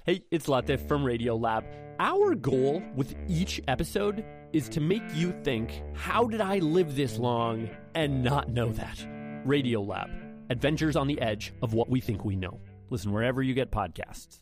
Hey, it's Latif from Radiolab. Our goal with each episode is to make you think, how did I live this long and not know that? Radiolab, adventures on the edge of what we think we know. Listen wherever you get podcasts.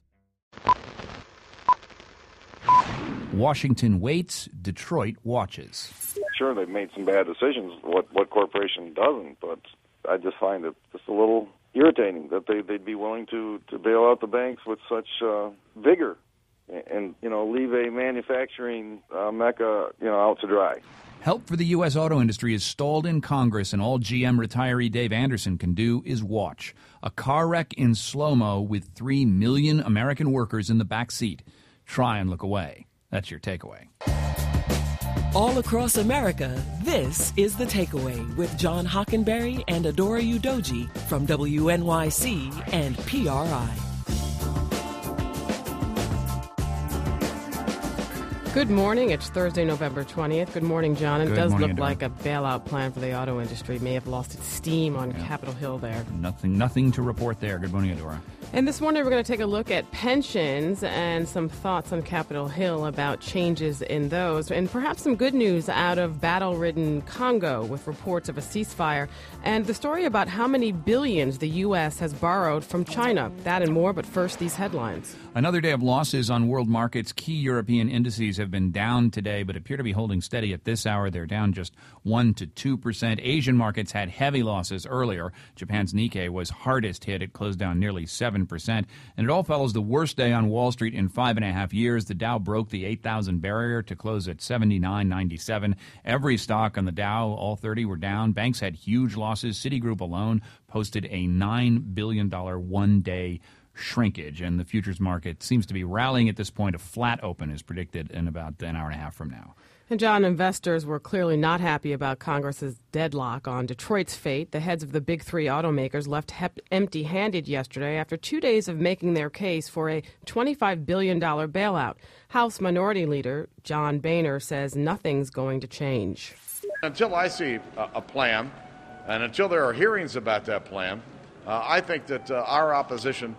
Washington waits, Detroit watches. Sure, they've made some bad decisions, what corporation doesn't, but I just find it just a little irritating that they'd be willing to bail out the banks with such vigor and, leave a manufacturing mecca, out to dry. Help for the U.S. auto industry is stalled in Congress, and all GM retiree Dave Anderson can do is watch. A car wreck in slow-mo with 3 million American workers in the back seat. Try and look away. That's your takeaway. All across America, this is The Takeaway with John Hockenberry and Adora Udoji from WNYC and PRI. Good morning. It's Thursday, November 20th. Good morning, John. It does look like a bailout plan for the auto industry may have lost its steam on Capitol Hill there. Nothing to report there. Good morning, Adora. And this morning we're going to take a look at pensions and some thoughts on Capitol Hill about changes in those, and perhaps some good news out of battle-ridden Congo with reports of a ceasefire, and the story about how many billions the U.S. has borrowed from China. That and more, but first, these headlines. Another day of losses on world markets. Key European indices have been down today, but appear to be holding steady at this hour. They're down just 1% to 2%. Asian markets had heavy losses earlier. Japan's Nikkei was hardest hit. It closed down nearly 7%. And it all follows the worst day on Wall Street in 5.5 years. The Dow broke the 8,000 barrier to close at 79.97. Every stock on the Dow, all 30, were down. Banks had huge losses. Citigroup alone posted a $9 billion one-day shrinkage, and the futures market seems to be rallying at this point. A flat open is predicted in about an hour and a half from now. And, John, investors were clearly not happy about Congress's deadlock on Detroit's fate. The heads of the big three automakers left empty-handed yesterday after 2 days of making their case for a $25 billion bailout. House Minority Leader John Boehner says nothing's going to change. Until I see a plan, and until there are hearings about that plan, I think that our opposition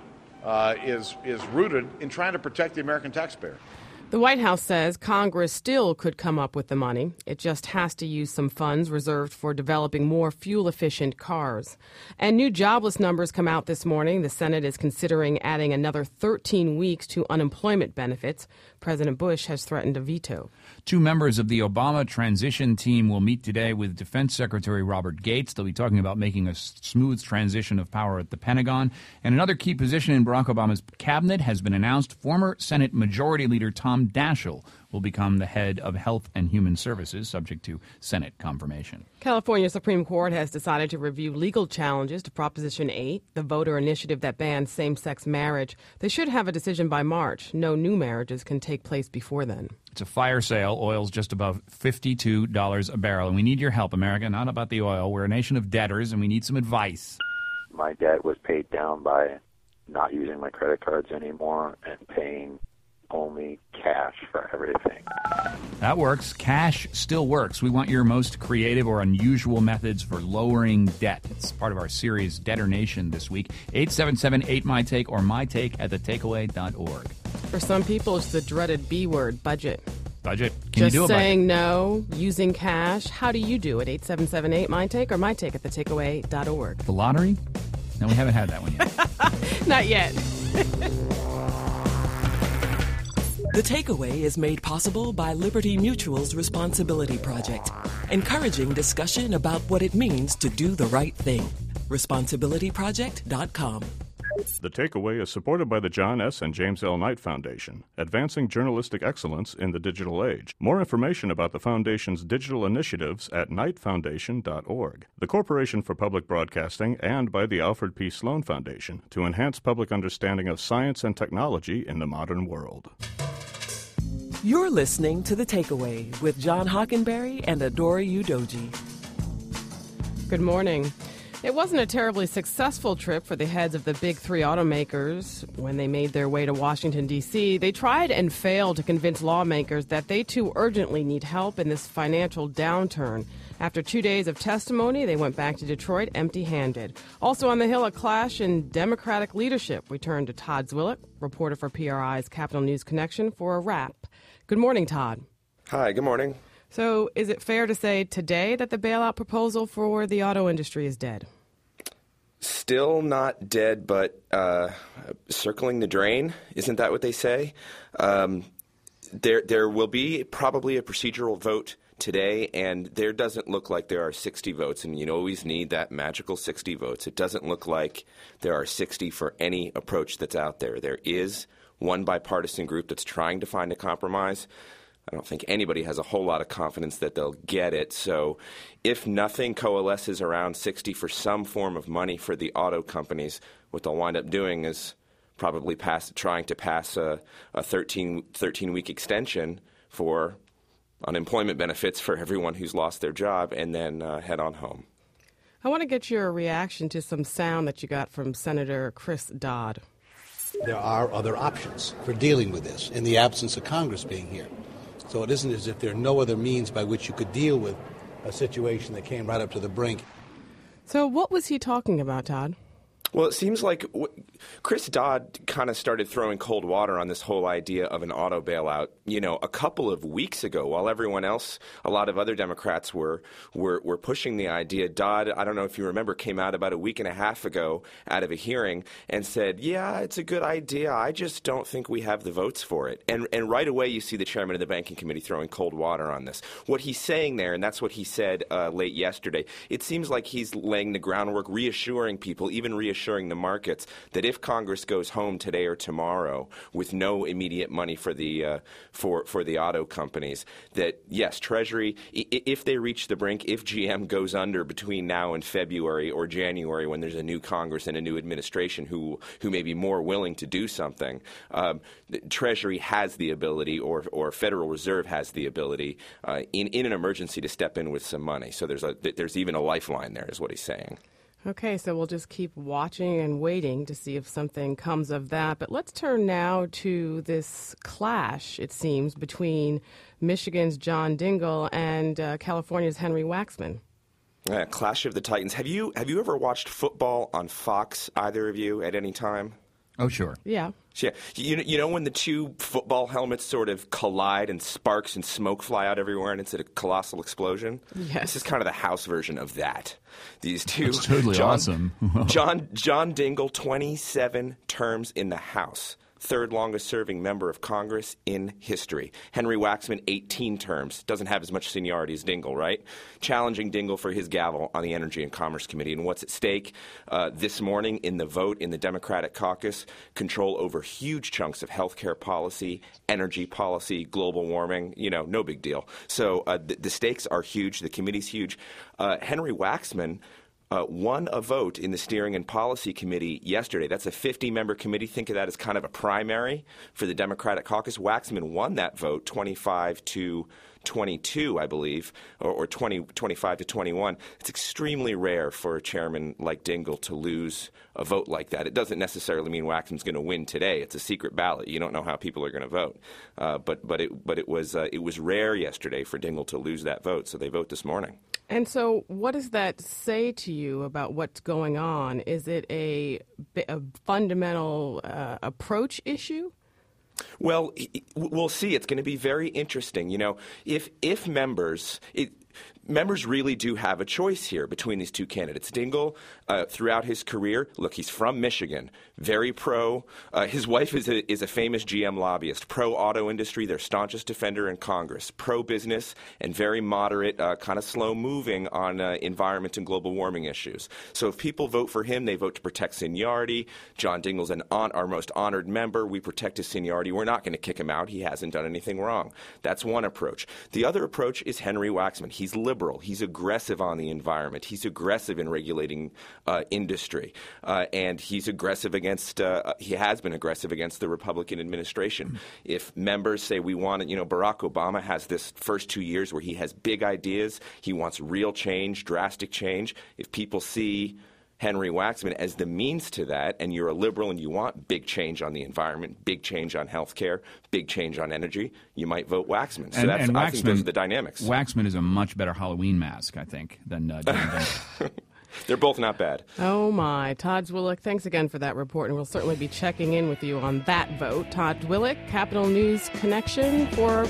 is rooted in trying to protect the American taxpayer. The White House says Congress still could come up with the money. It just has to use some funds reserved for developing more fuel-efficient cars. And new jobless numbers come out this morning. The Senate is considering adding another 13 weeks to unemployment benefits. President Bush has threatened a veto. 2 members of the Obama transition team will meet today with Defense Secretary Robert Gates. They'll be talking about making a smooth transition of power at the Pentagon. And another key position in Barack Obama's cabinet has been announced. Former Senate Majority Leader Tom Daschle will become the head of Health and Human Services, subject to Senate confirmation. California Supreme Court has decided to review legal challenges to Proposition 8, the voter initiative that bans same-sex marriage. They should have a decision by March. No new marriages can take place before then. It's a fire sale. Oil's just above $52 a barrel. And we need your help, America, not about the oil. We're a nation of debtors, and we need some advice. My debt was paid down by not using my credit cards anymore and paying only cash for everything. That works. Cash still works. We want your most creative or unusual methods for lowering debt. It's part of our series Debtor Nation this week. 877-8MyTake or mytake@thetakeaway.org. For some people, it's the dreaded B word, budget. Budget? Can you do a Just budget? saying no, using cash. How do you do it? 877-8MyTake or mytake@thetakeaway.org. The lottery? No, we haven't had that one yet. Not yet. The Takeaway is made possible by Liberty Mutual's Responsibility Project, encouraging discussion about what it means to do the right thing. ResponsibilityProject.com. The Takeaway is supported by the John S. and James L. Knight Foundation, advancing journalistic excellence in the digital age. More information about the Foundation's digital initiatives at knightfoundation.org. The Corporation for Public Broadcasting, and by the Alfred P. Sloan Foundation to enhance public understanding of science and technology in the modern world. You're listening to The Takeaway with John Hockenberry and Adora Udoji. Good morning. It wasn't a terribly successful trip for the heads of the big three automakers. When they made their way to Washington, D.C., they tried and failed to convince lawmakers that they too urgently need help in this financial downturn. After 2 days of testimony, they went back to Detroit empty-handed. Also on the Hill, a clash in Democratic leadership. We turn to Todd Zwillich, reporter for PRI's Capitol News Connection, for a wrap. Good morning, Todd. Hi, good morning. So is it fair to say today that the bailout proposal for the auto industry is dead? Still not dead, but circling the drain. Isn't that what they say? There will be probably a procedural vote today, and there doesn't look like there are 60 votes, and you always need that magical 60 votes. It doesn't look like there are 60 for any approach that's out there. There is one bipartisan group that's trying to find a compromise. I don't think anybody has a whole lot of confidence that they'll get it. So if nothing coalesces around 60 for some form of money for the auto companies, what they'll wind up doing is probably trying to pass a 13-week extension for unemployment benefits for everyone who's lost their job, and then head on home. I want to get your reaction to some sound that you got from Senator Chris Dodd. There are other options for dealing with this in the absence of Congress being here. So it isn't as if there are no other means by which you could deal with a situation that came right up to the brink. So what was he talking about, Todd? Well, it seems like Chris Dodd kind of started throwing cold water on this whole idea of an auto bailout, a couple of weeks ago, while everyone else, a lot of other Democrats were pushing the idea. Dodd, I don't know if you remember, came out about a week and a half ago out of a hearing and said, yeah, it's a good idea. I just don't think we have the votes for it. And right away you see the chairman of the Banking Committee throwing cold water on this. What he's saying there, and that's what he said late yesterday, it seems like he's laying the groundwork, reassuring people, even reassuring the markets, that if Congress goes home today or tomorrow with no immediate money for the for the auto companies, that yes, Treasury, if they reach the brink, if GM goes under between now and February or January, when there's a new Congress and a new administration who may be more willing to do something, Treasury has the ability, or Federal Reserve has the ability, in an emergency, to step in with some money. So there's even a lifeline there, is what he's saying. Okay, so we'll just keep watching and waiting to see if something comes of that. But let's turn now to this clash, it seems, between Michigan's John Dingell and California's Henry Waxman. Clash of the Titans. Have you ever watched football on Fox, either of you, at any time? Oh, sure. Yeah. Yeah, you know when the two football helmets sort of collide and sparks and smoke fly out everywhere and it's a colossal explosion? Yes. This is kind of the house version of that. These two. That's totally awesome. John Dingell, 27 terms in the House. Third longest serving member of Congress in history. Henry Waxman, 18 terms. Doesn't have as much seniority as Dingell, right? Challenging Dingell for his gavel on the Energy and Commerce Committee. And what's at stake this morning in the vote in the Democratic caucus? Control over huge chunks of healthcare policy, energy policy, global warming. No big deal. So the stakes are huge. The committee's huge. Henry Waxman won a vote in the Steering and Policy Committee yesterday. That's a 50-member committee. Think of that as kind of a primary for the Democratic caucus. Waxman won that vote 25 to 22, I believe, or 25 to 21. It's extremely rare for a chairman like Dingell to lose a vote like that. It doesn't necessarily mean Waxman's going to win today. It's a secret ballot. You don't know how people are going to vote. But it was rare yesterday for Dingell to lose that vote, so they vote this morning. And so what does that say to you about what's going on? Is it a fundamental approach issue? Well, we'll see. It's going to be very interesting. If members really do have a choice here between these two candidates. Dingell, throughout his career, look, he's from Michigan, very pro. His wife is a famous GM lobbyist, pro-auto industry, their staunchest defender in Congress, pro-business, and very moderate, kind of slow-moving on environment and global warming issues. So if people vote for him, they vote to protect seniority. John Dingell's our most honored member. We protect his seniority. We're not going to kick him out. He hasn't done anything wrong. That's one approach. The other approach is Henry Waxman. He's liberal. He's aggressive on the environment. He's aggressive in regulating industry. And he's aggressive against, he has been aggressive against the Republican administration. Mm-hmm. If members say we want it, Barack Obama has this first 2 years where he has big ideas. He wants real change, drastic change. If people see Henry Waxman as the means to that, and you're a liberal and you want big change on the environment, big change on healthcare, big change on energy, you might vote Waxman. So I think those are the dynamics. Waxman is a much better Halloween mask, I think, than John Boehner. They're both not bad. Oh, my. Todd Zwillich, thanks again for that report, and we'll certainly be checking in with you on that vote. Todd Zwillich, Capital News Connection for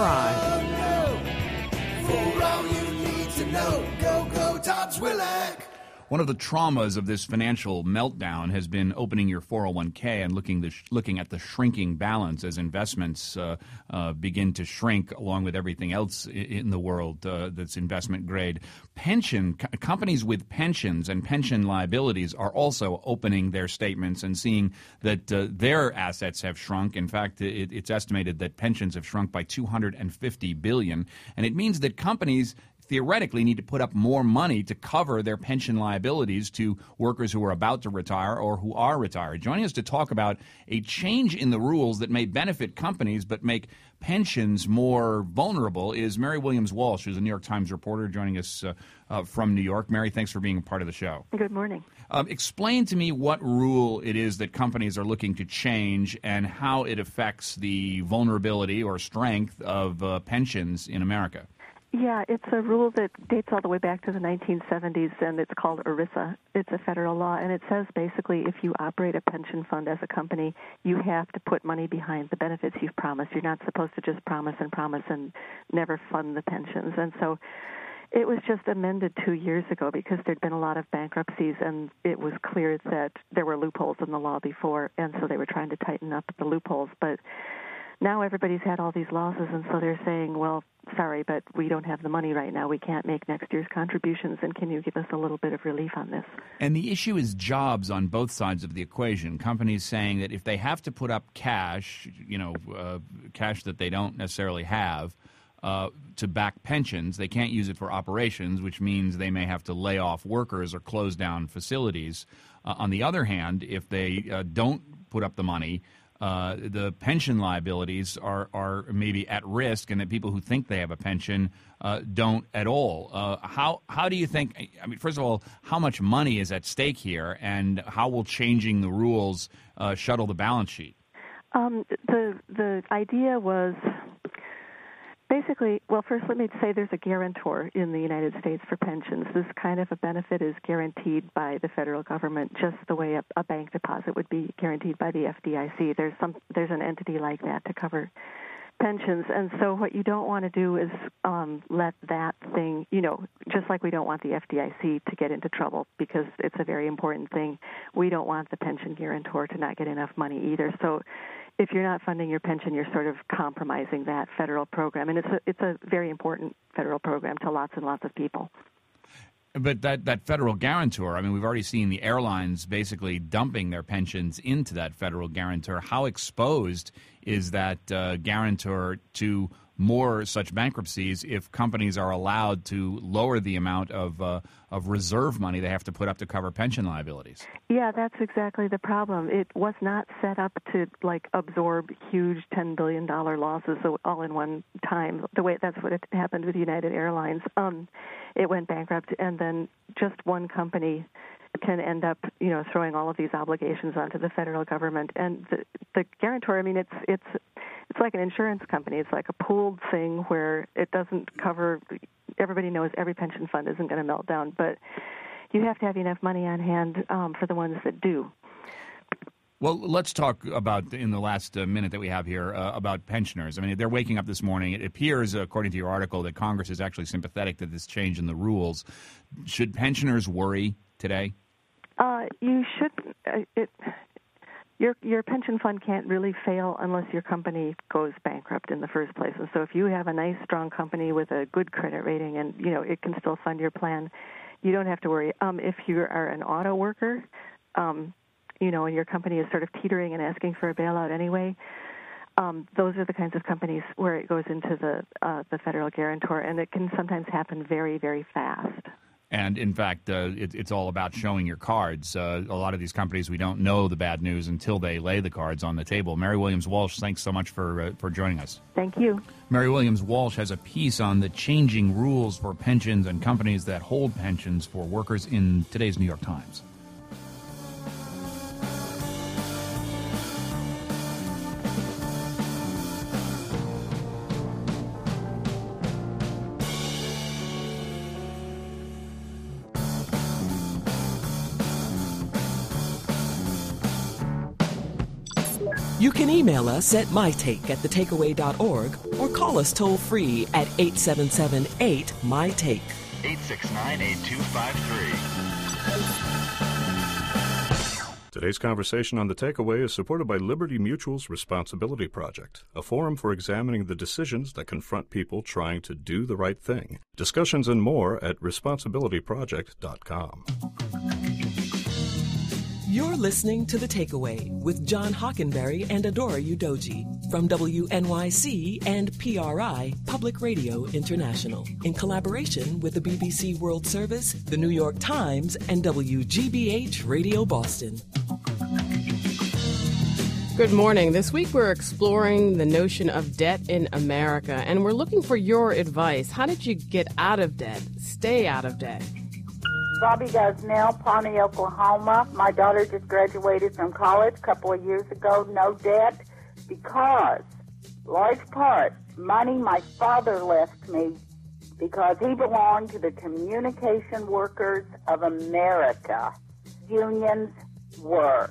PRI. For all you need to know, go Todd Zwillich. One of the traumas of this financial meltdown has been opening your 401k and looking at the shrinking balance as investments begin to shrink along with everything else in the world that's investment grade. Companies with pensions and pension liabilities are also opening their statements and seeing that their assets have shrunk. In fact, it's estimated that pensions have shrunk by $250 billion, and it means that companies theoretically need to put up more money to cover their pension liabilities to workers who are about to retire or who are retired. Joining us to talk about a change in the rules that may benefit companies but make pensions more vulnerable is Mary Williams Walsh, who's a New York Times reporter joining us from New York. Mary, thanks for being a part of the show. Good morning. Explain to me what rule it is that companies are looking to change and how it affects the vulnerability or strength of pensions in America. Yeah, it's a rule that dates all the way back to the 1970s, and it's called ERISA. It's a federal law, and it says basically if you operate a pension fund as a company, you have to put money behind the benefits you've promised. You're not supposed to just promise and never fund the pensions. And so it was just amended 2 years ago because there'd been a lot of bankruptcies, and it was clear that there were loopholes in the law before, and so they were trying to tighten up the loopholes. But now everybody's had all these losses, and so they're saying, well, sorry, but we don't have the money right now. We can't make next year's contributions, and can you give us a little bit of relief on this? And the issue is jobs on both sides of the equation. Companies saying that if they have to put up cash, cash that they don't necessarily have, to back pensions, they can't use it for operations, which means they may have to lay off workers or close down facilities. On the other hand, if they don't put up the money, the pension liabilities are maybe at risk, and that people who think they have a pension don't at all. How do you think, I mean, first of all, how much money is at stake here, and how will changing the rules shuttle the balance sheet? The idea was basically, well, first let me say there's a guarantor in the United States for pensions. This kind of a benefit is guaranteed by the federal government, just the way a bank deposit would be guaranteed by the FDIC. There's an entity like that to cover pensions. And so what you don't want to do is let that thing, just like we don't want the FDIC to get into trouble because it's a very important thing, we don't want the pension guarantor to not get enough money either. So if you're not funding your pension, you're sort of compromising that federal program. And it's a very important federal program to lots and lots of people. But that federal guarantor, I mean, we've already seen the airlines basically dumping their pensions into that federal guarantor. How exposed is that guarantor to more such bankruptcies if companies are allowed to lower the amount of reserve money they have to put up to cover pension liabilities? Yeah, that's exactly the problem. It was not set up to absorb huge $10 billion losses all in one time. That's what it happened with United Airlines. It went bankrupt, and then just one company can end up, throwing all of these obligations onto the federal government. And the guarantor, I mean, it's like an insurance company. It's like a pooled thing where it doesn't cover. Everybody knows every pension fund isn't going to melt down, but you have to have enough money on hand for the ones that do. Well, let's talk about, in the last minute that we have here, about pensioners. I mean, they're waking up this morning. It appears, according to your article, that Congress is actually sympathetic to this change in the rules. Should pensioners worry today? You shouldn't. Your pension fund can't really fail unless your company goes bankrupt in the first place. And so if you have a nice, strong company with a good credit rating and, it can still fund your plan, you don't have to worry. If you are an auto worker, and your company is sort of teetering and asking for a bailout anyway, those are the kinds of companies where it goes into the federal guarantor, and it can sometimes happen very, very fast. And, in fact, it's all about showing your cards. A lot of these companies, we don't know the bad news until they lay the cards on the table. Mary Williams Walsh, thanks so much for joining us. Thank you. Mary Williams Walsh has a piece on the changing rules for pensions and companies that hold pensions for workers in today's New York Times. You can email us at mytake@thetakeaway.org or call us toll-free at 877-8-MyTake. 869-8253. Today's conversation on The Takeaway is supported by Liberty Mutual's Responsibility Project, a forum for examining the decisions that confront people trying to do the right thing. Discussions and more at responsibilityproject.com. You're listening to The Takeaway with John Hockenberry and Adora Udoji from WNYC and PRI, Public Radio International, in collaboration with the BBC World Service, the New York Times, and WGBH Radio Boston. Good morning. This week we're exploring the notion of debt in America, and we're looking for your advice. How did you get out of debt, stay out of debt? Bobby Gosnell, Pawnee, Oklahoma. My daughter just graduated from college a couple of years ago. No debt because, large part, money my father left me because he belonged to the Communication Workers of America. Unions work.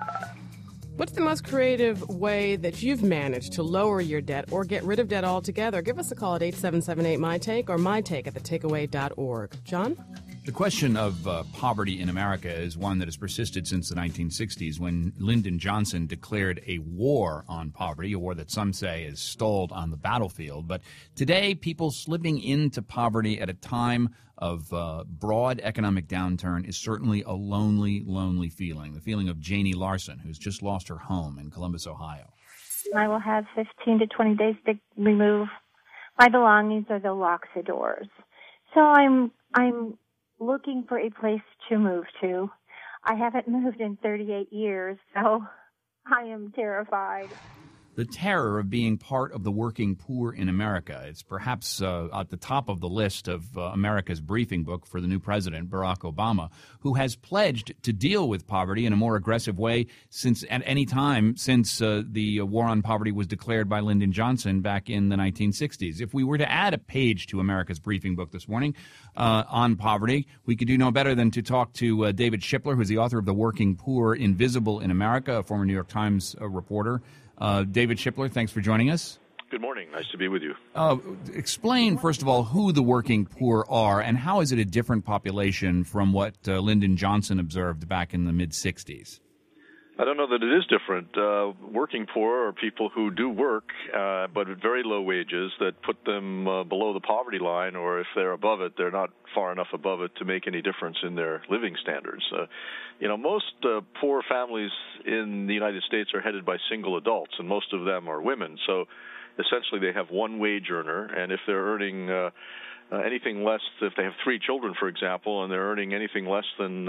What's the most creative way that you've managed to lower your debt or get rid of debt altogether? Give us a call at 877-8-MyTake or mytake@thetakeaway.org. John? The question of poverty in America is one that has persisted since the 1960s when Lyndon Johnson declared a war on poverty, a war that some say is stalled on the battlefield. But today, people slipping into poverty at a time of broad economic downturn is certainly a lonely, lonely feeling, the feeling of Janie Larson, who's just lost her home in Columbus, Ohio. I will have 15 to 20 days to remove my belongings or they'll lock the doors. So I'm looking for a place to move to. I haven't moved in 38 years, so I am terrified. The terror of being part of the working poor in America. It's perhaps at the top of the list of America's briefing book for the new president, Barack Obama, who has pledged to deal with poverty in a more aggressive way since at any time since the war on poverty was declared by Lyndon Johnson back in the 1960s. If we were to add a page to America's briefing book this morning on poverty, we could do no better than to talk to David Shipler, who's the author of The Working Poor Invisible in America, a former New York Times reporter. David Shipler, thanks for joining us. Good morning. Nice to be with you. Explain, first of all, who the working poor are and how is it a different population from what Lyndon Johnson observed back in the mid-'60s? I don't know that it is different. Working poor are people who do work, but at very low wages that put them below the poverty line, or if they're above it, they're not far enough above it to make any difference in their living standards. Most poor families in the United States are headed by single adults, and most of them are women. So essentially they have one wage earner, and if they're earning anything less, if they have 3 children, for example, and they're earning anything less than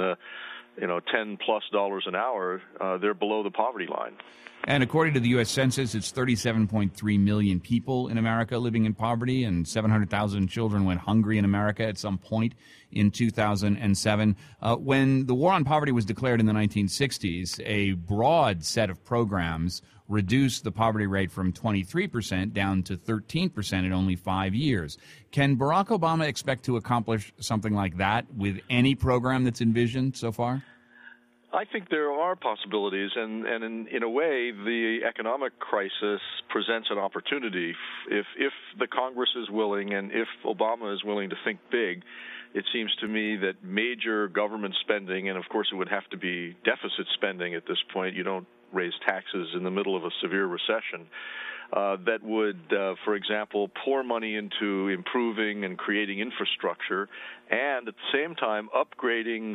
$10+ an hour, they're below the poverty line. And according to the U.S. Census, it's 37.3 million people in America living in poverty, and 700,000 children went hungry in America at some point in 2007. When the war on poverty was declared in the 1960s, a broad set of programs reduced the poverty rate from 23% down to 13% in only 5 years. Can Barack Obama expect to accomplish something like that with any program that's envisioned so far? I think there are possibilities, and in a way, the economic crisis presents an opportunity. If the Congress is willing and if Obama is willing to think big, it seems to me that major government spending, and of course it would have to be deficit spending at this point, you don't raise taxes in the middle of a severe recession, that would, for example, pour money into improving and creating infrastructure and at the same time upgrading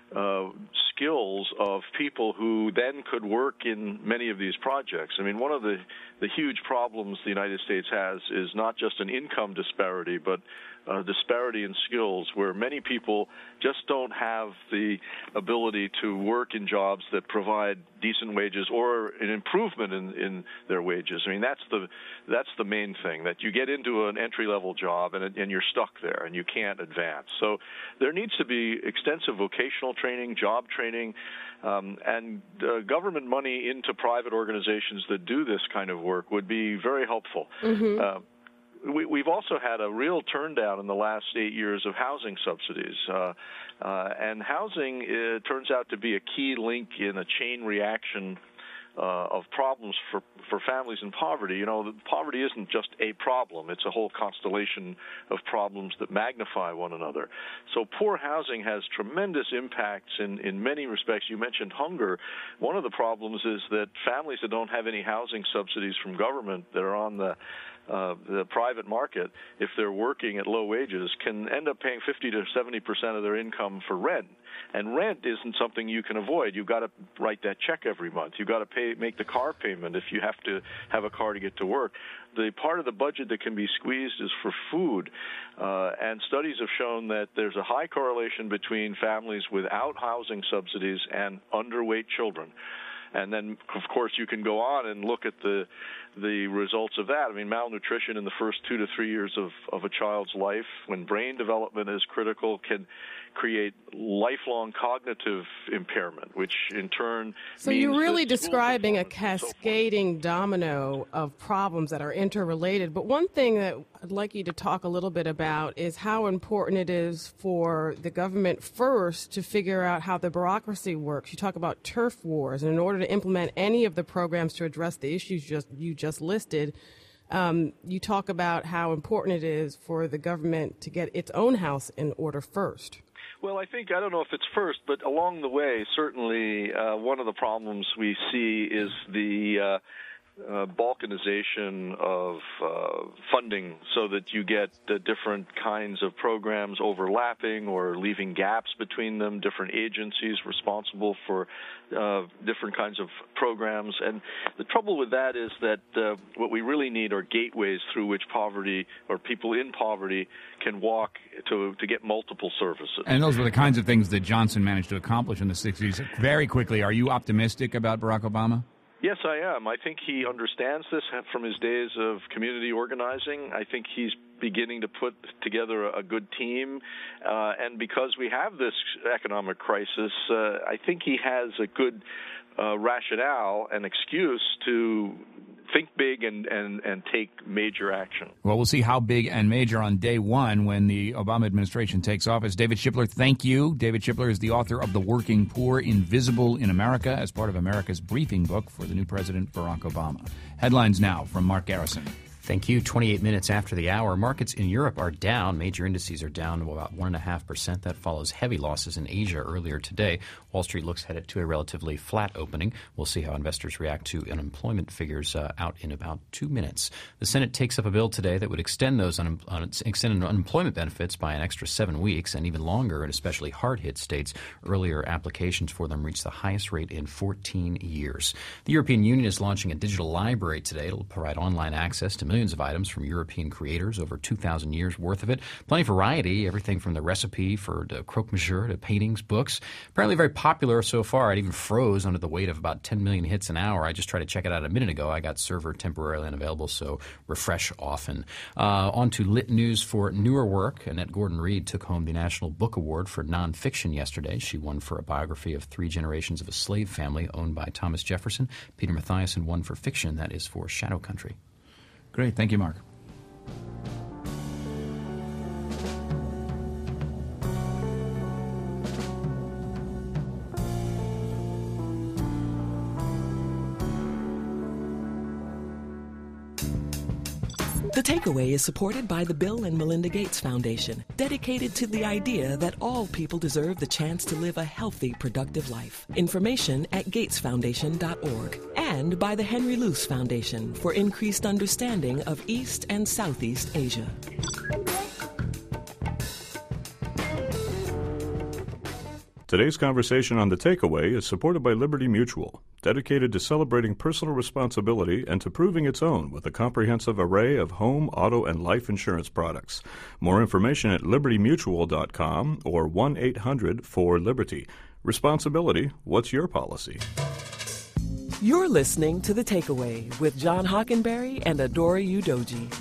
skills of people who then could work in many of these projects. I mean, one of the huge problems the United States has is not just an income disparity, but disparity in skills, where many people just don't have the ability to work in jobs that provide decent wages or an improvement in their wages. I mean, that's the main thing, that you get into an entry-level job and you're stuck there and you can't advance. So there needs to be extensive vocational training, job training, and government money into private organizations that do this kind of work would be very helpful. Mm-hmm. We've also had a real turndown in the last 8 years of housing subsidies. And housing turns out to be a key link in a chain reaction of problems for families in poverty. You know, poverty isn't just a problem. It's a whole constellation of problems that magnify one another. So poor housing has tremendous impacts in many respects. You mentioned hunger. One of the problems is that families that don't have any housing subsidies from government that are on the private market, if they're working at low wages, can end up paying 50 to 70% of their income for rent. And rent isn't something you can avoid. You've got to write that check every month. You've got to make the car payment if you have to have a car to get to work. The part of the budget that can be squeezed is for food. And studies have shown that there's a high correlation between families without housing subsidies and underweight children. And then, of course, you can go on and look at the results of that. I mean, malnutrition in the first 2 to 3 years of a child's life, when brain development is critical, can create lifelong cognitive impairment, which in turn So means you're really describing a cascading domino of problems that are interrelated. But one thing that I'd like you to talk a little bit about is how important it is for the government first to figure out how the bureaucracy works. You talk about turf wars, and in order to implement any of the programs to address the issues you just listed, you talk about how important it is for the government to get its own house in order first. Well, I don't know if it's first, but along the way, certainly one of the problems we see is the balkanization of funding, so that you get different kinds of programs overlapping or leaving gaps between them, different agencies responsible for different kinds of programs. And the trouble with that is that what we really need are gateways through which poverty or people in poverty can walk to get multiple services. And those were the kinds of things that Johnson managed to accomplish in the 60s. Very quickly, are you optimistic about Barack Obama? Yes, I am. I think he understands this from his days of community organizing. I think he's beginning to put together a good team. And because we have this economic crisis, I think he has a good rationale and excuse to think big and take major action. Well, we'll see how big and major on day one when the Obama administration takes office. David Shipler, thank you. David Shipler is the author of The Working Poor, Invisible in America, as part of America's briefing book for the new president, Barack Obama. Headlines now from Mark Garrison. Thank you. 28 minutes after the hour, markets in Europe are down. Major indices are down about 1.5%. That follows heavy losses in Asia earlier today. Wall Street looks headed to a relatively flat opening. We'll see how investors react to unemployment figures out in about 2 minutes. The Senate takes up a bill today that would extend those unemployment benefits by an extra 7 weeks and even longer in especially hard-hit states. Earlier applications for them reached the highest rate in 14 years. The European Union is launching a digital library today. It'll provide online access to millions of items from European creators, over 2,000 years worth of it. Plenty of variety, everything from the recipe for the croque-monsieur to paintings, books. Apparently very popular so far. It even froze under the weight of about 10 million hits an hour. I just tried to check it out a minute ago. I got server temporarily unavailable, so refresh often. On to lit news for newer work. Annette Gordon-Reed took home the National Book Award for nonfiction yesterday. She won for a biography of 3 generations of a slave family owned by Thomas Jefferson. Peter Mathiasson won for fiction. That is for Shadow Country. Great. Thank you, Mark. The Takeaway is supported by the Bill and Melinda Gates Foundation, dedicated to the idea that all people deserve the chance to live a healthy, productive life. Information at gatesfoundation.org. And by the Henry Luce Foundation for increased understanding of East and Southeast Asia. Today's conversation on The Takeaway is supported by Liberty Mutual, dedicated to celebrating personal responsibility and to proving its own with a comprehensive array of home, auto, and life insurance products. More information at libertymutual.com or 1-800-4LIBERTY. Responsibility, what's your policy? You're listening to The Takeaway with John Hockenberry and Adora Udoji.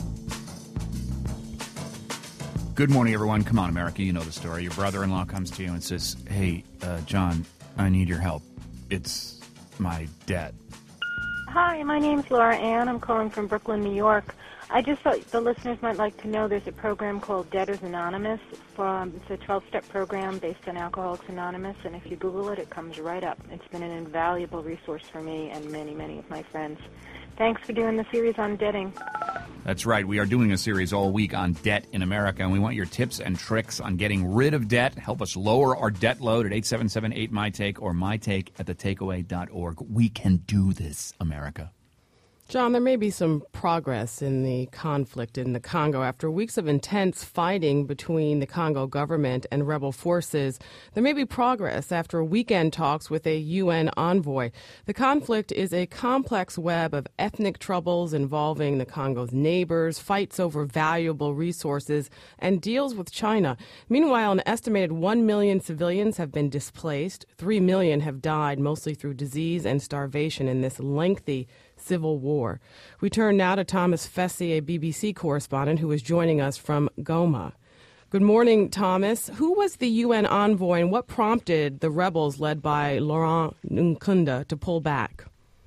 Good morning, everyone. Come on, America. You know the story. Your brother-in-law comes to you and says, hey, John, I need your help. It's my debt. Hi, my name's Laura Ann. I'm calling from Brooklyn, New York. I just thought the listeners might like to know there's a program called Debtors Anonymous. It's a 12-step program based on Alcoholics Anonymous, and if you Google it, it comes right up. It's been an invaluable resource for me and many, many of my friends. Thanks for doing the series on debting. That's right. We are doing a series all week on debt in America, and we want your tips and tricks on getting rid of debt. Help us lower our debt load at 877-8MyTake or mytake@thetakeaway.org. We can do this, America. John, there may be some progress in the conflict in the Congo. After weeks of intense fighting between the Congo government and rebel forces, there may be progress after weekend talks with a UN envoy. The conflict is a complex web of ethnic troubles involving the Congo's neighbors, fights over valuable resources, and deals with China. Meanwhile, an estimated 1 million civilians have been displaced. 3 million have died, mostly through disease and starvation in this lengthy civil war. We turn now to Thomas Fessy, a BBC correspondent who is joining us from Goma. Good morning, Thomas. Who was the UN envoy and what prompted the rebels led by Laurent Nkunda to pull back?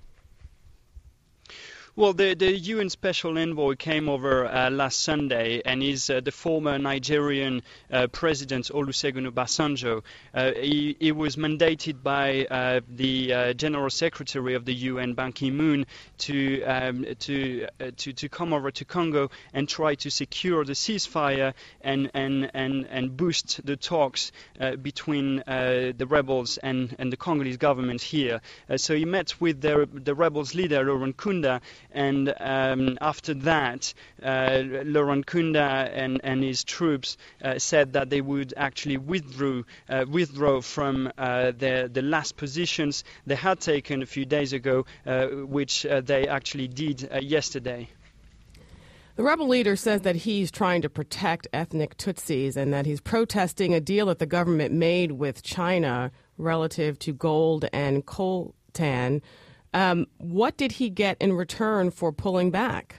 Well, the UN Special Envoy came over last Sunday and is the former Nigerian President Olusegun Obasanjo. He was mandated by the General Secretary of the UN, Ban Ki-moon, to come over to Congo and try to secure the ceasefire and boost the talks between the rebels and the Congolese government here. So he met with the rebels' leader, Laurent Nkunda. And after that, Laurent Nkunda and his troops said that they would actually withdraw from the last positions they had taken a few days ago, which they actually did yesterday. The rebel leader says that he's trying to protect ethnic Tutsis and that he's protesting a deal that the government made with China relative to gold and coltan. What did he get in return for pulling back?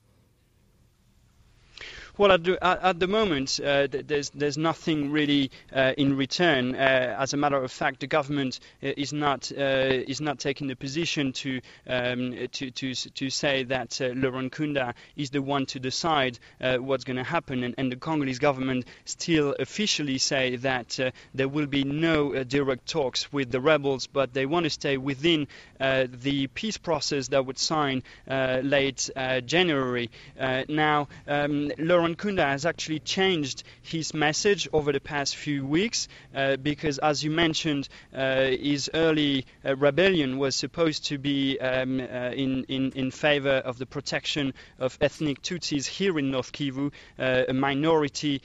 Well, at the moment, there's nothing really in return. As a matter of fact, the government is not taking the position to say that Laurent Nkunda is the one to decide what's going to happen, and the Congolese government still officially say that there will be no direct talks with the rebels, but they want to stay within the peace process that would sign late January. Now, Laurent Nkunda has actually changed his message over the past few weeks because, as you mentioned, his early rebellion was supposed to be in favor of the protection of ethnic Tutsis here in North Kivu, a minority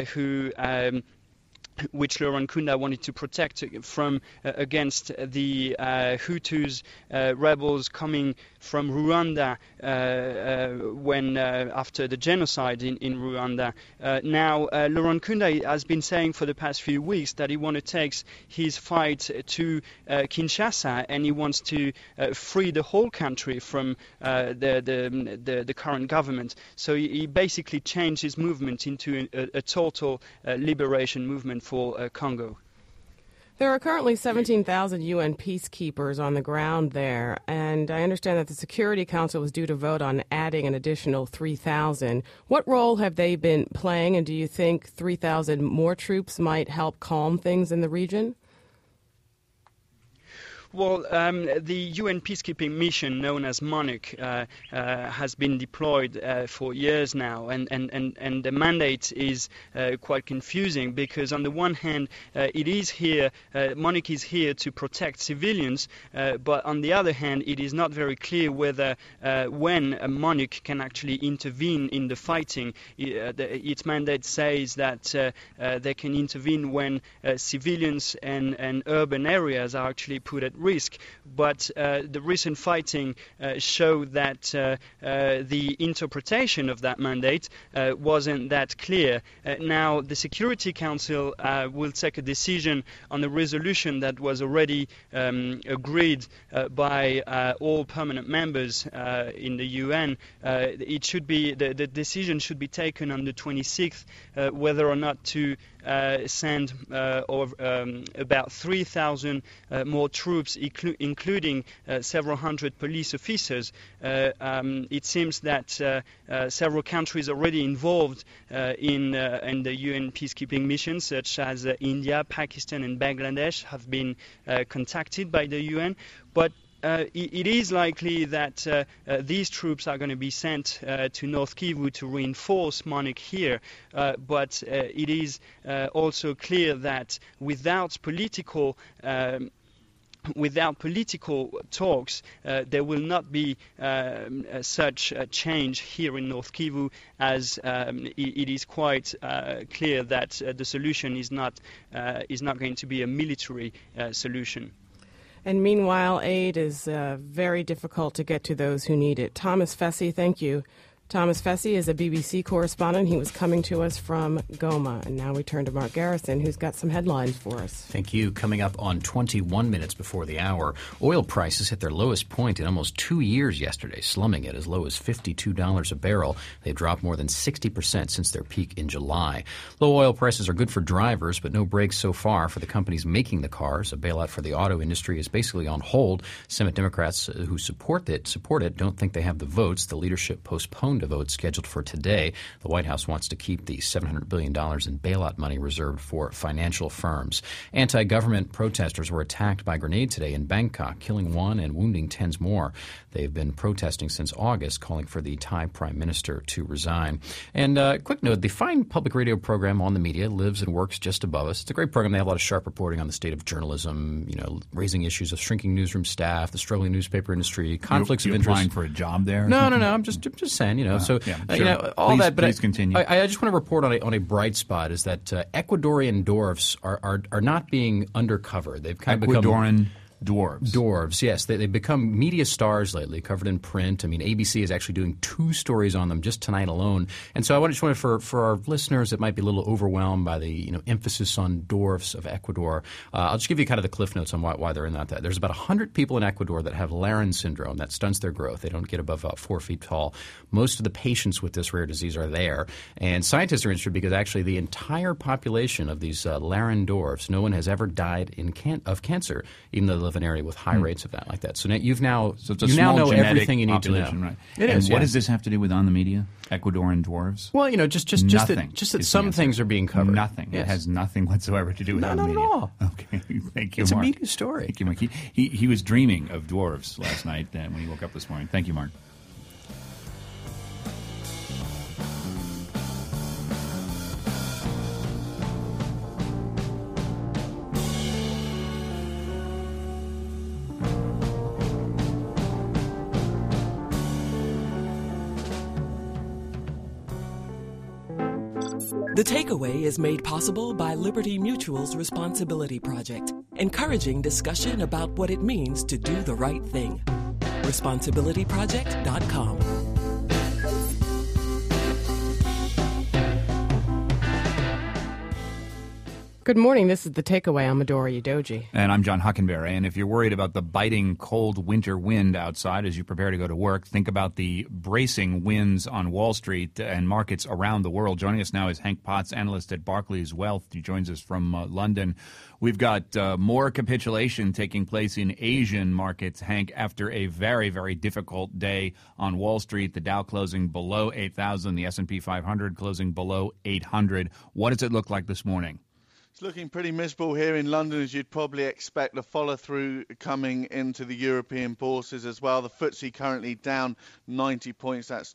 which Laurent Nkunda wanted to protect from against the Hutus rebels coming from Rwanda after the genocide in Rwanda. Now, Laurent Nkunda has been saying for the past few weeks that he wants to take his fight to Kinshasa, and he wants to free the whole country from the current government. So he basically changed his movement into a total liberation movement for Congo. There are currently 17,000 UN peacekeepers on the ground there, and I understand that the Security Council is due to vote on adding an additional 3,000. What role have they been playing, and do you think 3,000 more troops might help calm things in the region? Well, the UN peacekeeping mission known as MONUC has been deployed for years now, and the mandate is quite confusing because on the one hand, it is here, MONUC is here to protect civilians, but on the other hand, it is not very clear whether when a MONUC can actually intervene in the fighting. Its mandate says that they can intervene when civilians and urban areas are actually put at risk. But the recent fighting showed that the interpretation of that mandate wasn't that clear. Now, the Security Council will take a decision on a resolution that was already agreed by all permanent members in the UN. It should be the decision should be taken on the 26th whether or not to send about 3,000 more troops, including several hundred police officers. It seems that several countries already involved in the UN peacekeeping mission, such as India, Pakistan, and Bangladesh, have been contacted by the UN. But it is likely that these troops are going to be sent to North Kivu to reinforce MONUC here, but it is also clear that without political talks, there will not be such a change here in North Kivu, as it is quite clear that the solution is not going to be a military solution. And meanwhile, aid is very difficult to get to those who need it. Thomas Fessy, thank you. Thomas Fessy is a BBC correspondent. He was coming to us from Goma. And now we turn to Mark Garrison, who's got some headlines for us. Thank you. Coming up on 21 minutes before the hour, oil prices hit their lowest point in almost 2 years yesterday, slumming it as low as $52 a barrel. They dropped more than 60% since their peak in July. Low oil prices are good for drivers, but no brakes so far for the companies making the cars. A bailout for the auto industry is basically on hold. Senate Democrats who support it don't think they have the votes. The leadership postponed a vote scheduled for today. The White House wants to keep the $700 billion in bailout money reserved for financial firms. Anti-government protesters were attacked by grenade today in Bangkok, killing one and wounding tens more. They've been protesting since August, calling for the Thai Prime Minister to resign. And quick note, the fine public radio program On the Media lives and works just above us. It's a great program. They have a lot of sharp reporting on the state of journalism, raising issues of shrinking newsroom staff, the struggling newspaper industry, conflicts of interest. You're applying for a job there? No. I'm just saying, all please, that. But please continue. I just want to report on a bright spot is that Ecuadorian dwarfs are not being undercover. They've kind of become Dwarves. Dwarves, yes. They've become media stars lately, covered in print. I mean, ABC is actually doing 2 stories on them just tonight alone. And so I just wanted for our listeners that might be a little overwhelmed by the emphasis on dwarfs of Ecuador, I'll just give you kind of the cliff notes on why they're in that. There's about 100 people in Ecuador that have Laron syndrome that stunts their growth. They don't get above 4 feet tall. Most of the patients with this rare disease are there. And scientists are interested because actually the entire population of these Laron dwarfs, no one has ever died of cancer, even though they live in an area with high rates of that like that. So now you now know everything you need to know. Right. It and is, what does this have to do with On the Media? Ecuadorian dwarves? Well, just that some things are being covered. Nothing. Yes. It has nothing whatsoever to do with On the Media. Not at all. Okay. Thank you, It's Mark. a media story. Thank you, Mark. He was dreaming of dwarves last night when he woke up this morning. Thank you, Mark. The Takeaway is made possible by Liberty Mutual's Responsibility Project, encouraging discussion about what it means to do the right thing. ResponsibilityProject.com. Good morning. This is The Takeaway. I'm Adora Udoji. And I'm John Hockenberry. And if you're worried about the biting cold winter wind outside as you prepare to go to work, think about the bracing winds on Wall Street and markets around the world. Joining us now is Hank Potts, analyst at Barclays Wealth. He joins us from London. We've got more capitulation taking place in Asian markets, Hank, after a very, very difficult day on Wall Street. The Dow closing below 8,000, the S&P 500 closing below 800. What does it look like this morning? It's looking pretty miserable here in London, as you'd probably expect. The follow-through coming into the European bourses as well. The FTSE currently down 90 points. That's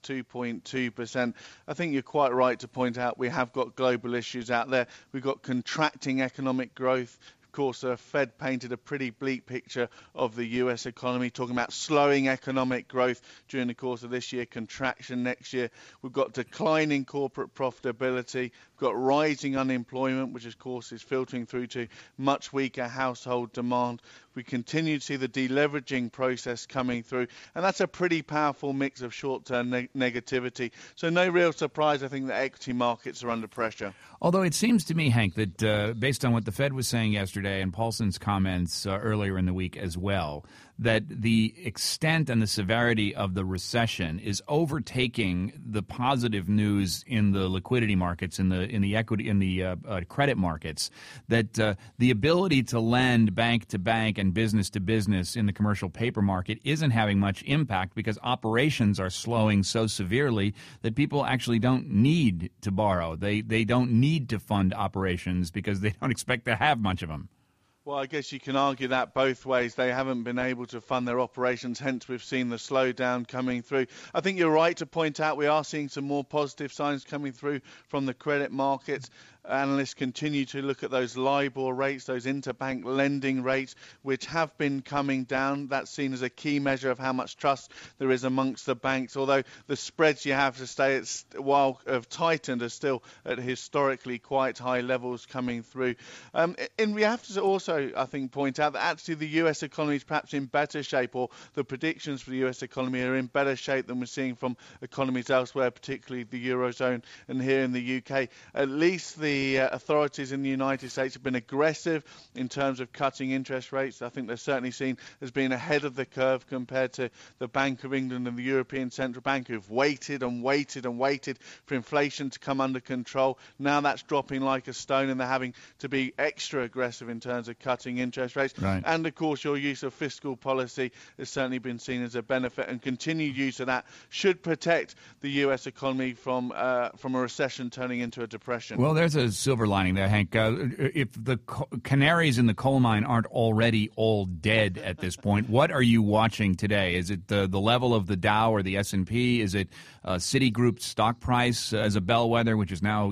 2.2%. I think you're quite right to point out we have got global issues out there. We've got contracting economic growth. Of course, the Fed painted a pretty bleak picture of the US economy, talking about slowing economic growth during the course of this year, contraction next year. We've got declining corporate profitability. We've got rising unemployment, which of course is filtering through to much weaker household demand. We continue to see the deleveraging process coming through, and that's a pretty powerful mix of short-term negativity. So no real surprise, I think, that equity markets are under pressure. Although it seems to me, Hank, that based on what the Fed was saying yesterday and Paulson's comments earlier in the week as well, that the extent and the severity of the recession is overtaking the positive news in the liquidity markets, in the equity, in the credit markets. That the ability to lend bank to bank and business to business in the commercial paper market isn't having much impact because operations are slowing so severely that people actually don't need to borrow. They don't need to fund operations because they don't expect to have much of them. Well, I guess you can argue that both ways. They haven't been able to fund their operations, hence we've seen the slowdown coming through. I think you're right to point out we are seeing some more positive signs coming through from the credit markets. Analysts continue to look at those LIBOR rates, those interbank lending rates, which have been coming down. That's seen as a key measure of how much trust there is amongst the banks, although the spreads you have to stay at, while have tightened, are still at historically quite high levels coming through. And we have to also, I think, point out that actually the US economy is perhaps in better shape, or the predictions for the US economy are in better shape than we're seeing from economies elsewhere, particularly the Eurozone and here in the UK. At least the authorities in the United States have been aggressive in terms of cutting interest rates. I think they're certainly seen as being ahead of the curve compared to the Bank of England and the European Central Bank, who've waited and waited and waited for inflation to come under control. Now that's dropping like a stone, and they're having to be extra aggressive in terms of cutting interest rates. Right. And of course, your use of fiscal policy has certainly been seen as a benefit, and continued use of that should protect the US economy from a recession turning into a depression. Well, there's a silver lining there, Hank. If the canaries in the coal mine aren't already all dead at this point, what are you watching today? Is it the level of the Dow or the S&P? Is it Citigroup's stock price as a bellwether, which is now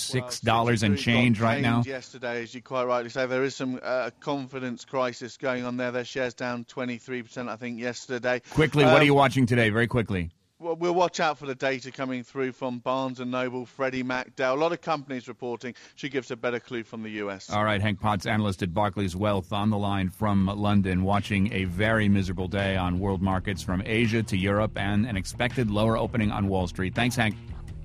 $6 and change right now? Yesterday, as you quite rightly say, there is some confidence crisis going on there. Their shares down 23%, I think, yesterday. Quickly, what are you watching today? Very quickly. Well, we'll watch out for the data coming through from Barnes & Noble, Freddie Mac, Dow. A lot of companies reporting should give us a better clue from the U.S. All right, Hank Potts, analyst at Barclays Wealth, on the line from London, watching a very miserable day on world markets from Asia to Europe and an expected lower opening on Wall Street. Thanks, Hank.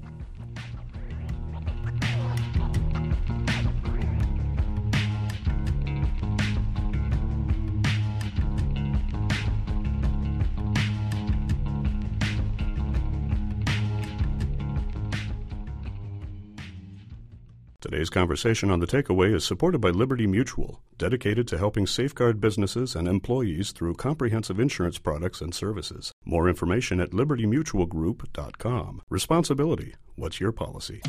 Today's conversation on The Takeaway is supported by Liberty Mutual, dedicated to helping safeguard businesses and employees through comprehensive insurance products and services. More information at libertymutualgroup.com. Responsibility. What's your policy?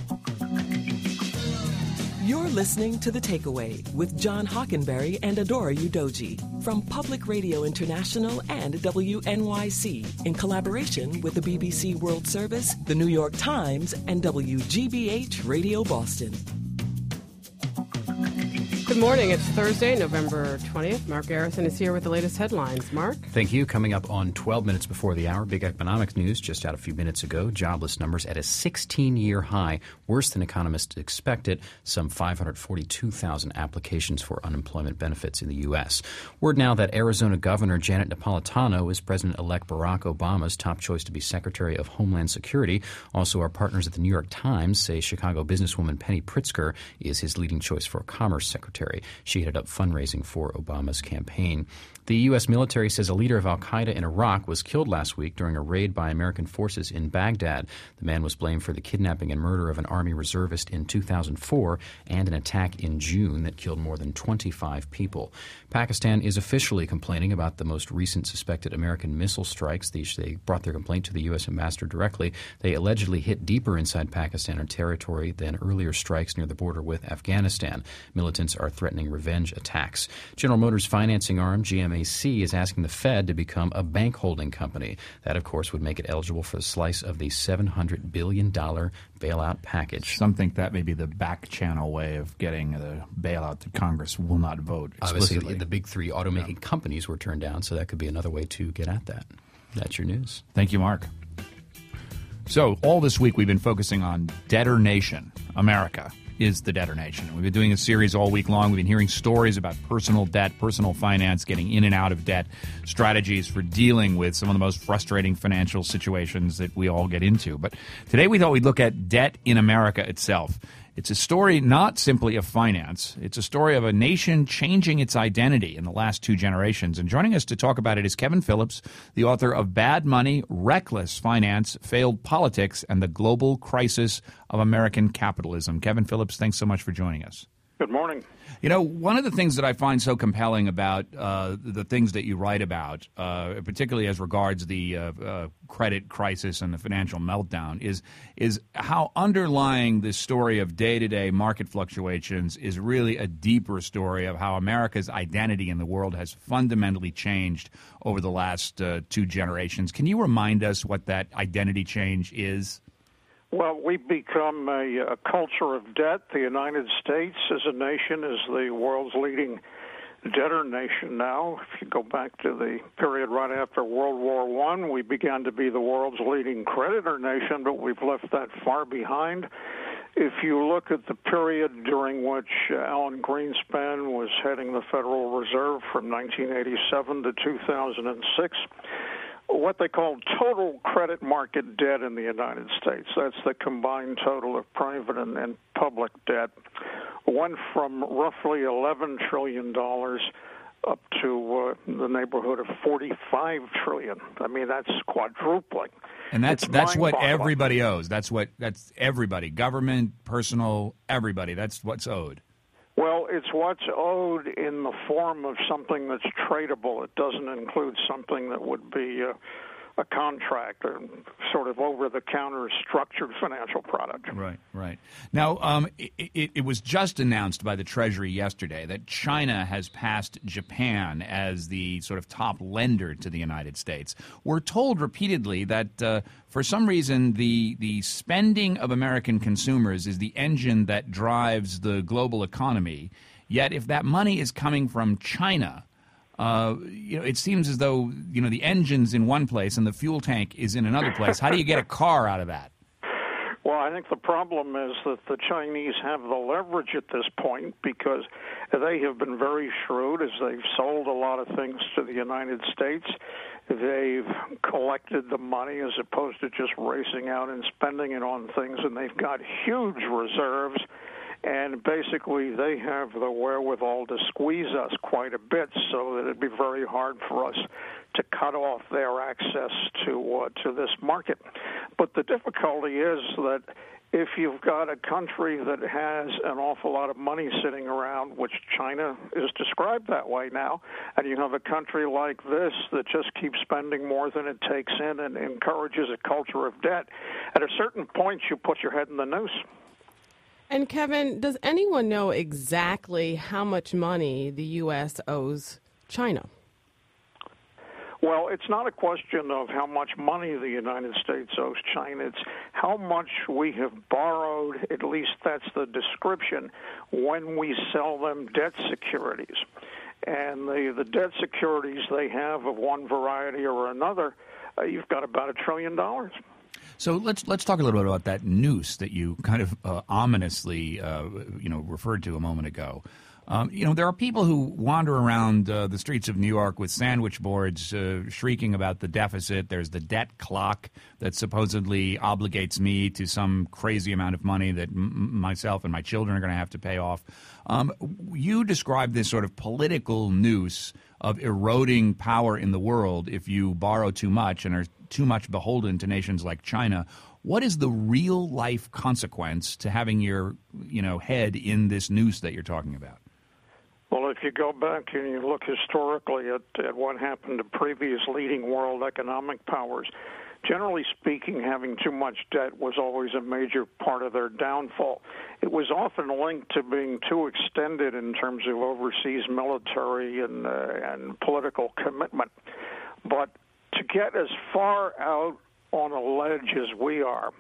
You're listening to The Takeaway with John Hockenberry and Adora Udoji from Public Radio International and WNYC in collaboration with the BBC World Service, the New York Times, and WGBH Radio Boston. Good morning. It's Thursday, November 20th. Mark Garrison is here with the latest headlines. Mark? Thank you. Coming up on 12 minutes before the hour, big economic news just out a few minutes ago. Jobless numbers at a 16-year high, worse than economists expected. Some 542,000 applications for unemployment benefits in the U.S. Word now that Arizona Governor Janet Napolitano is President-elect Barack Obama's top choice to be Secretary of Homeland Security. Also, our partners at the New York Times say Chicago businesswoman Penny Pritzker is his leading choice for Commerce Secretary. military. She headed up fundraising for Obama's campaign. The U.S. military says a leader of al-Qaeda in Iraq was killed last week during a raid by American forces in Baghdad. The man was blamed for the kidnapping and murder of an Army reservist in 2004 and an attack in June that killed more than 25 people. Pakistan is officially complaining about the most recent suspected American missile strikes. They brought their complaint to the U.S. ambassador directly. They allegedly hit deeper inside Pakistan territory than earlier strikes near the border with Afghanistan. Militants are threatening revenge attacks. General Motors' financing arm, GMAC, is asking the Fed to become a bank holding company. That, of course, would make it eligible for a slice of the $700 billion bailout package. Some think that may be the back channel way of getting the bailout that Congress will not vote explicitly. Obviously, the big three automaking companies were turned down, so that could be another way to get at that. That's your news. Thank you, Mark. So all this week we've been focusing on Debtor Nation. America is the debtor nation. We've been doing a series all week long. We've been hearing stories about personal debt, personal finance, getting in and out of debt, strategies for dealing with some of the most frustrating financial situations that we all get into. But today we thought we'd look at debt in America itself. It's a story not simply of finance. It's a story of a nation changing its identity in the last two generations. And joining us to talk about it is Kevin Phillips, the author of Bad Money, Reckless Finance, Failed Politics, and the Global Crisis of American Capitalism. Kevin Phillips, thanks so much for joining us. Good morning. You know, one of the things that I find so compelling about the things that you write about, particularly as regards the credit crisis and the financial meltdown, is how underlying this story of day-to-day market fluctuations is really a deeper story of how America's identity in the world has fundamentally changed over the last two generations. Can you remind us what that identity change is? Well, we've become a culture of debt. The United States as a nation is the world's leading debtor nation now. If you go back to the period right after World War I, we began to be the world's leading creditor nation, but we've left that far behind. If you look at the period during which Alan Greenspan was heading the Federal Reserve from 1987 to 2006, what they call total credit market debt in the United States, that's the combined total of private and public debt, went from roughly $11 trillion up to the neighborhood of $45 trillion. I mean, that's quadrupling. And that's what everybody owes. That's everybody, government, personal, everybody. That's what's owed. Well, it's what's owed in the form of something that's tradable. It doesn't include something that would be a contract or sort of over-the-counter structured financial product. Right. Now, it was just announced by the Treasury yesterday that China has passed Japan as the sort of top lender to the United States. We're told repeatedly that for some reason the spending of American consumers is the engine that drives the global economy, yet if that money is coming from China, it seems as though, the engine's in one place and the fuel tank is in another place. How do you get a car out of that? Well, I think the problem is that the Chinese have the leverage at this point because they have been very shrewd as they've sold a lot of things to the United States. They've collected the money as opposed to just racing out and spending it on things, and they've got huge reserves. And basically, they have the wherewithal to squeeze us quite a bit so that it'd be very hard for us to cut off their access to this market. But the difficulty is that if you've got a country that has an awful lot of money sitting around, which China is described that way now, and you have a country like this that just keeps spending more than it takes in and encourages a culture of debt, at a certain point you put your head in the noose. And Kevin, does anyone know exactly how much money the U.S. owes China? Well, it's not a question of how much money the United States owes China. It's how much we have borrowed, at least that's the description, when we sell them debt securities. And the debt securities they have of one variety or another, you've got about $1 trillion. So let's talk a little bit about that noose that you kind of ominously referred to a moment ago. There are people who wander around the streets of New York with sandwich boards shrieking about the deficit. There's the debt clock that supposedly obligates me to some crazy amount of money that myself and my children are going to have to pay off. You describe this sort of political noose of eroding power in the world if you borrow too much and are too much beholden to nations like China. What is the real-life consequence to having your head in this noose that you're talking about? Well, if you go back and you look historically at what happened to previous leading world economic powers, generally speaking, having too much debt was always a major part of their downfall. It was often linked to being too extended in terms of overseas military and political commitment. But to get as far out on a ledge as we are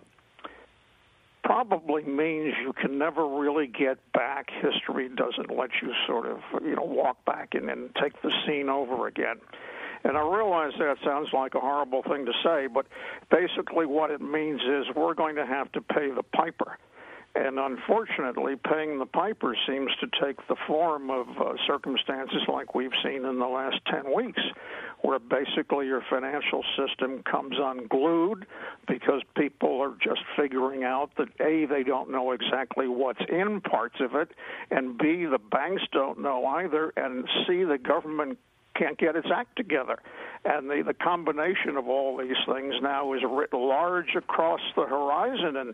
probably means you can never really get back. History doesn't let you sort of, walk back and take the scene over again. And I realize that sounds like a horrible thing to say, but basically what it means is we're going to have to pay the piper. And unfortunately, paying the piper seems to take the form of circumstances like we've seen in the last 10 weeks, where basically your financial system comes unglued because people are just figuring out that, A, they don't know exactly what's in parts of it, and B, the banks don't know either, and C, the government can't get its act together. And the combination of all these things now is writ large across the horizon, and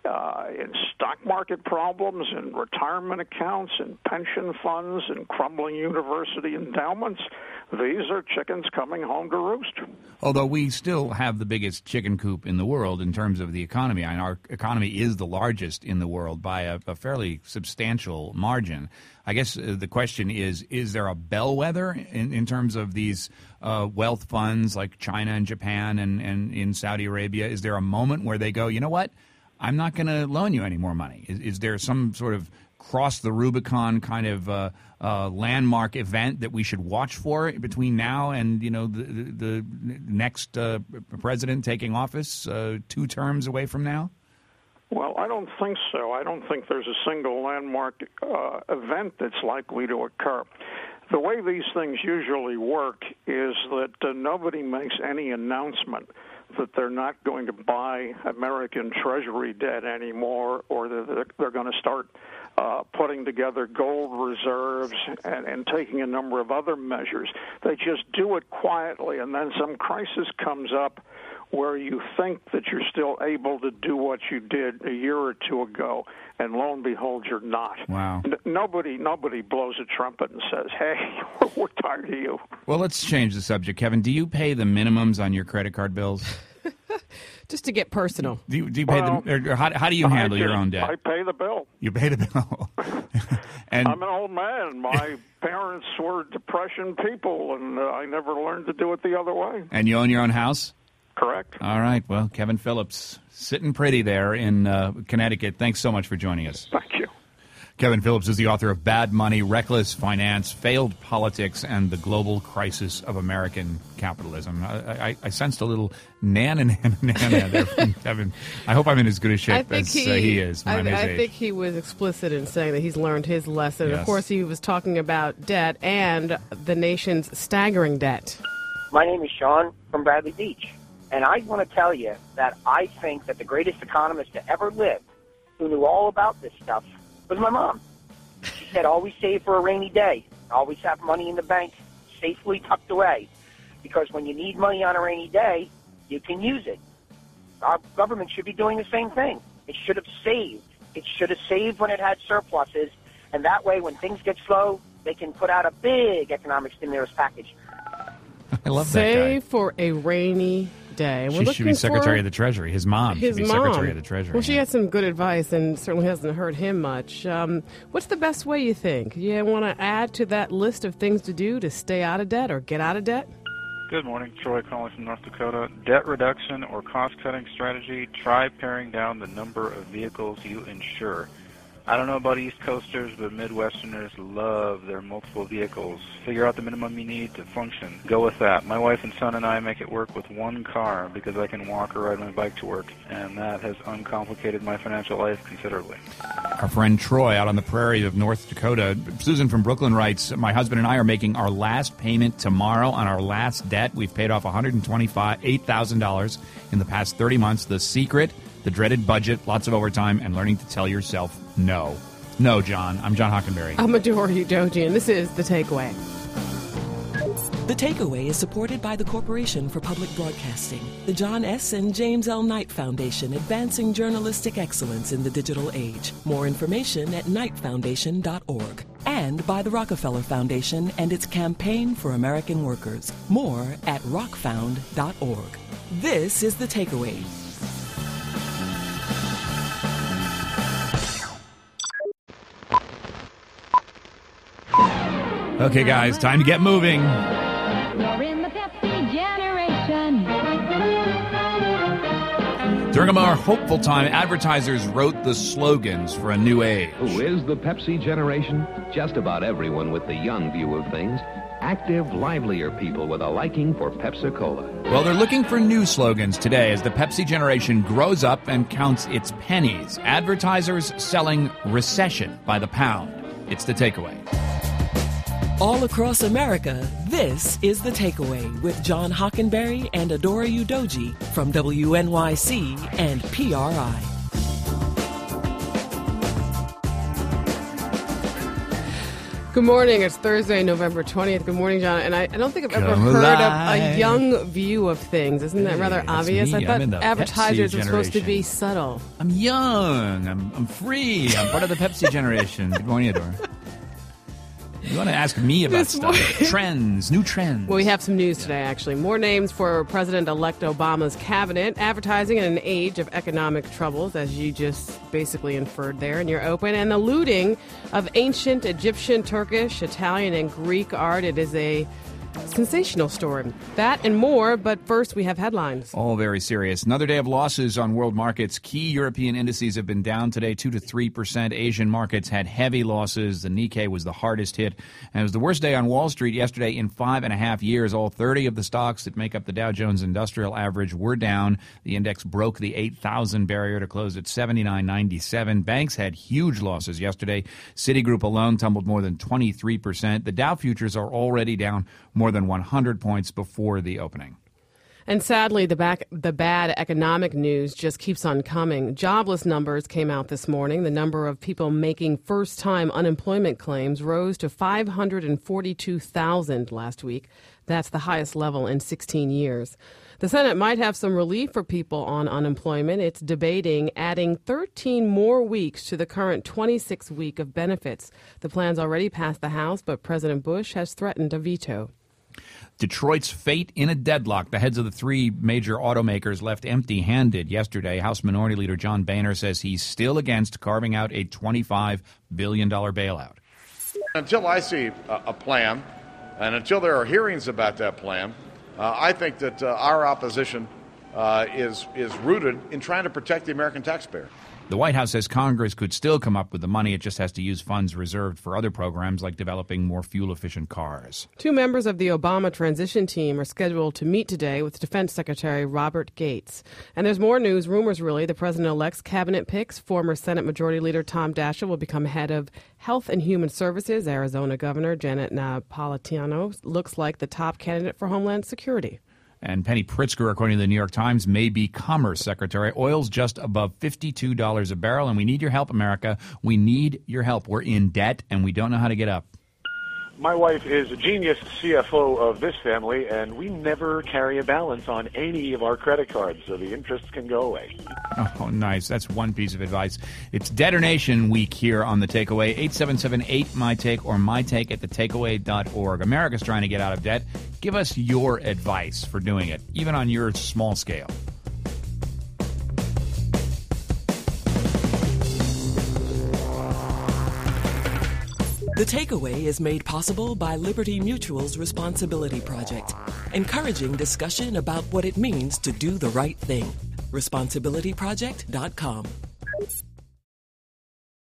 in stock market problems, and retirement accounts, and pension funds, and crumbling university endowments. These are chickens coming home to roost. Although we still have the biggest chicken coop in the world in terms of the economy. I mean, our economy is the largest in the world by a fairly substantial margin. I guess the question is there a bellwether in terms of these wealth funds like China and Japan and in Saudi Arabia? Is there a moment where they go, you know what, I'm not going to loan you any more money? Is there some sort of cross the Rubicon kind of landmark event that we should watch for between now and the next president taking office 2 terms away from now? Well, I don't think so. I don't think there's a single landmark event that's likely to occur. The way these things usually work is that nobody makes any announcement that they're not going to buy American Treasury debt anymore, or that they're going to start putting together gold reserves and taking a number of other measures. They just do it quietly, and then some crisis comes up where you think that you're still able to do what you did a year or 2 ago, and lo and behold, you're not. Wow. Nobody blows a trumpet and says, hey, we're tired of you. Well, let's change the subject. Kevin, do you pay the minimums on your credit card bills? Just to get personal. Do you pay or how do you handle your own debt? I pay the bill. You pay the bill. And I'm an old man. My parents were Depression people, and I never learned to do it the other way. And you own your own house? Correct. All right. Well, Kevin Phillips, sitting pretty there in Connecticut. Thanks so much for joining us. Thank you. Kevin Phillips is the author of Bad Money, Reckless Finance, Failed Politics, and the Global Crisis of American Capitalism. I sensed a little nana there from Kevin. I hope I'm in as good a shape as he is. I think he was explicit in saying that he's learned his lesson. Yes. Of course, he was talking about debt and the nation's staggering debt. My name is Sean from Bradley Beach, and I want to tell you that I think that the greatest economist to ever live, who knew all about this stuff, was my mom. She said, always save for a rainy day. Always have money in the bank safely tucked away. Because when you need money on a rainy day, you can use it. Our government should be doing the same thing. It should have saved. It should have saved when it had surpluses. And that way, when things get slow, they can put out a big economic stimulus package. I love that guy. Save for a rainy day. She should be Secretary of the Treasury. His mom should be Secretary of the Treasury. Well, she had some good advice and certainly hasn't hurt him much. What's the best way, you think? You want to add to that list of things to do to stay out of debt or get out of debt? Good morning. Troy calling from North Dakota. Debt reduction or cost-cutting strategy, try paring down the number of vehicles you insure. I don't know about East Coasters, but Midwesterners love their multiple vehicles. Figure out the minimum you need to function. Go with that. My wife and son and I make it work with one car because I can walk or ride my bike to work, and that has uncomplicated my financial life considerably. Our friend Troy out on the prairie of North Dakota. Susan from Brooklyn writes, my husband and I are making our last payment tomorrow on our last debt. We've paid off $8,000 in the past 30 months. The secret, the dreaded budget, lots of overtime, and learning to tell yourself no. No, John. I'm John Hockenberry. I'm Adora Udoji, and this is The Takeaway. The Takeaway is supported by the Corporation for Public Broadcasting, the John S. and James L. Knight Foundation, advancing journalistic excellence in the digital age. More information at knightfoundation.org. And by the Rockefeller Foundation and its Campaign for American Workers. More at rockfound.org. This is The Takeaway. Okay, guys, time to get moving. You're in the Pepsi generation. During a more hopeful time, advertisers wrote the slogans for a new age. Who is the Pepsi generation? Just about everyone with the young view of things. Active, livelier people with a liking for Pepsi-Cola. Well, they're looking for new slogans today as the Pepsi generation grows up and counts its pennies. Advertisers selling recession by the pound. It's The Takeaway. All across America, this is The Takeaway with John Hockenberry and Adora Udoji from WNYC and PRI. Good morning. It's Thursday, November 20th. Good morning, John. And I don't think I've ever heard of a young view of things. Isn't that rather obvious? Me. I thought I'm in the advertisers Pepsi were supposed to be generation. subtle. I'm young. I'm free. I'm part of the Pepsi generation. Good morning, Adora. You want to ask me about stuff? Trends, new trends. Well, we have some news today, actually. More names for President-elect Obama's cabinet. Advertising in an age of economic troubles, as you just basically inferred there in your open. And the looting of ancient Egyptian, Turkish, Italian, and Greek art. It is a sensational story. That and more, but first we have headlines. All very serious. Another day of losses on world markets. Key European indices have been down today 2 to 3%. Asian markets had heavy losses. The Nikkei was the hardest hit. And it was the worst day on Wall Street yesterday in 5.5 years. All 30 of the stocks that make up the Dow Jones Industrial Average were down. The index broke the 8,000 barrier to close at 79.97. Banks had huge losses yesterday. Citigroup alone tumbled more than 23%. The Dow futures are already down more than 100 points before the opening. And sadly, the bad economic news just keeps on coming. Jobless numbers came out this morning. The number of people making first-time unemployment claims rose to 542,000 last week. That's the highest level in 16 years. The Senate might have some relief for people on unemployment. It's debating adding 13 more weeks to the current 26-week of benefits. The plan's already passed the House, but President Bush has threatened a veto. Detroit's fate in a deadlock. The heads of the three major automakers left empty-handed yesterday. House Minority Leader John Boehner says he's still against carving out a $25 billion bailout. Until I see a plan, and until there are hearings about that plan, I think that our opposition is rooted in trying to protect the American taxpayer. The White House says Congress could still come up with the money. It just has to use funds reserved for other programs like developing more fuel-efficient cars. Two members of the Obama transition team are scheduled to meet today with Defense Secretary Robert Gates. And there's more news, rumors really. The president-elect's cabinet picks. Former Senate Majority Leader Tom Daschle will become head of Health and Human Services. Arizona Governor Janet Napolitano looks like the top candidate for Homeland Security. And Penny Pritzker, according to the New York Times, may be Commerce Secretary. Oil's just above $52 a barrel, and we need your help, America. We need your help. We're in debt, and we don't know how to get up. My wife is a genius CFO of this family, and we never carry a balance on any of our credit cards, so the interest can go away. Oh, nice. That's one piece of advice. It's Detonation Week here on The Takeaway. 877-8-MY-TAKE or mytake@thetakeaway.org. America's trying to get out of debt. Give us your advice for doing it, even on your small scale. The Takeaway is made possible by Liberty Mutual's Responsibility Project, encouraging discussion about what it means to do the right thing. ResponsibilityProject.com.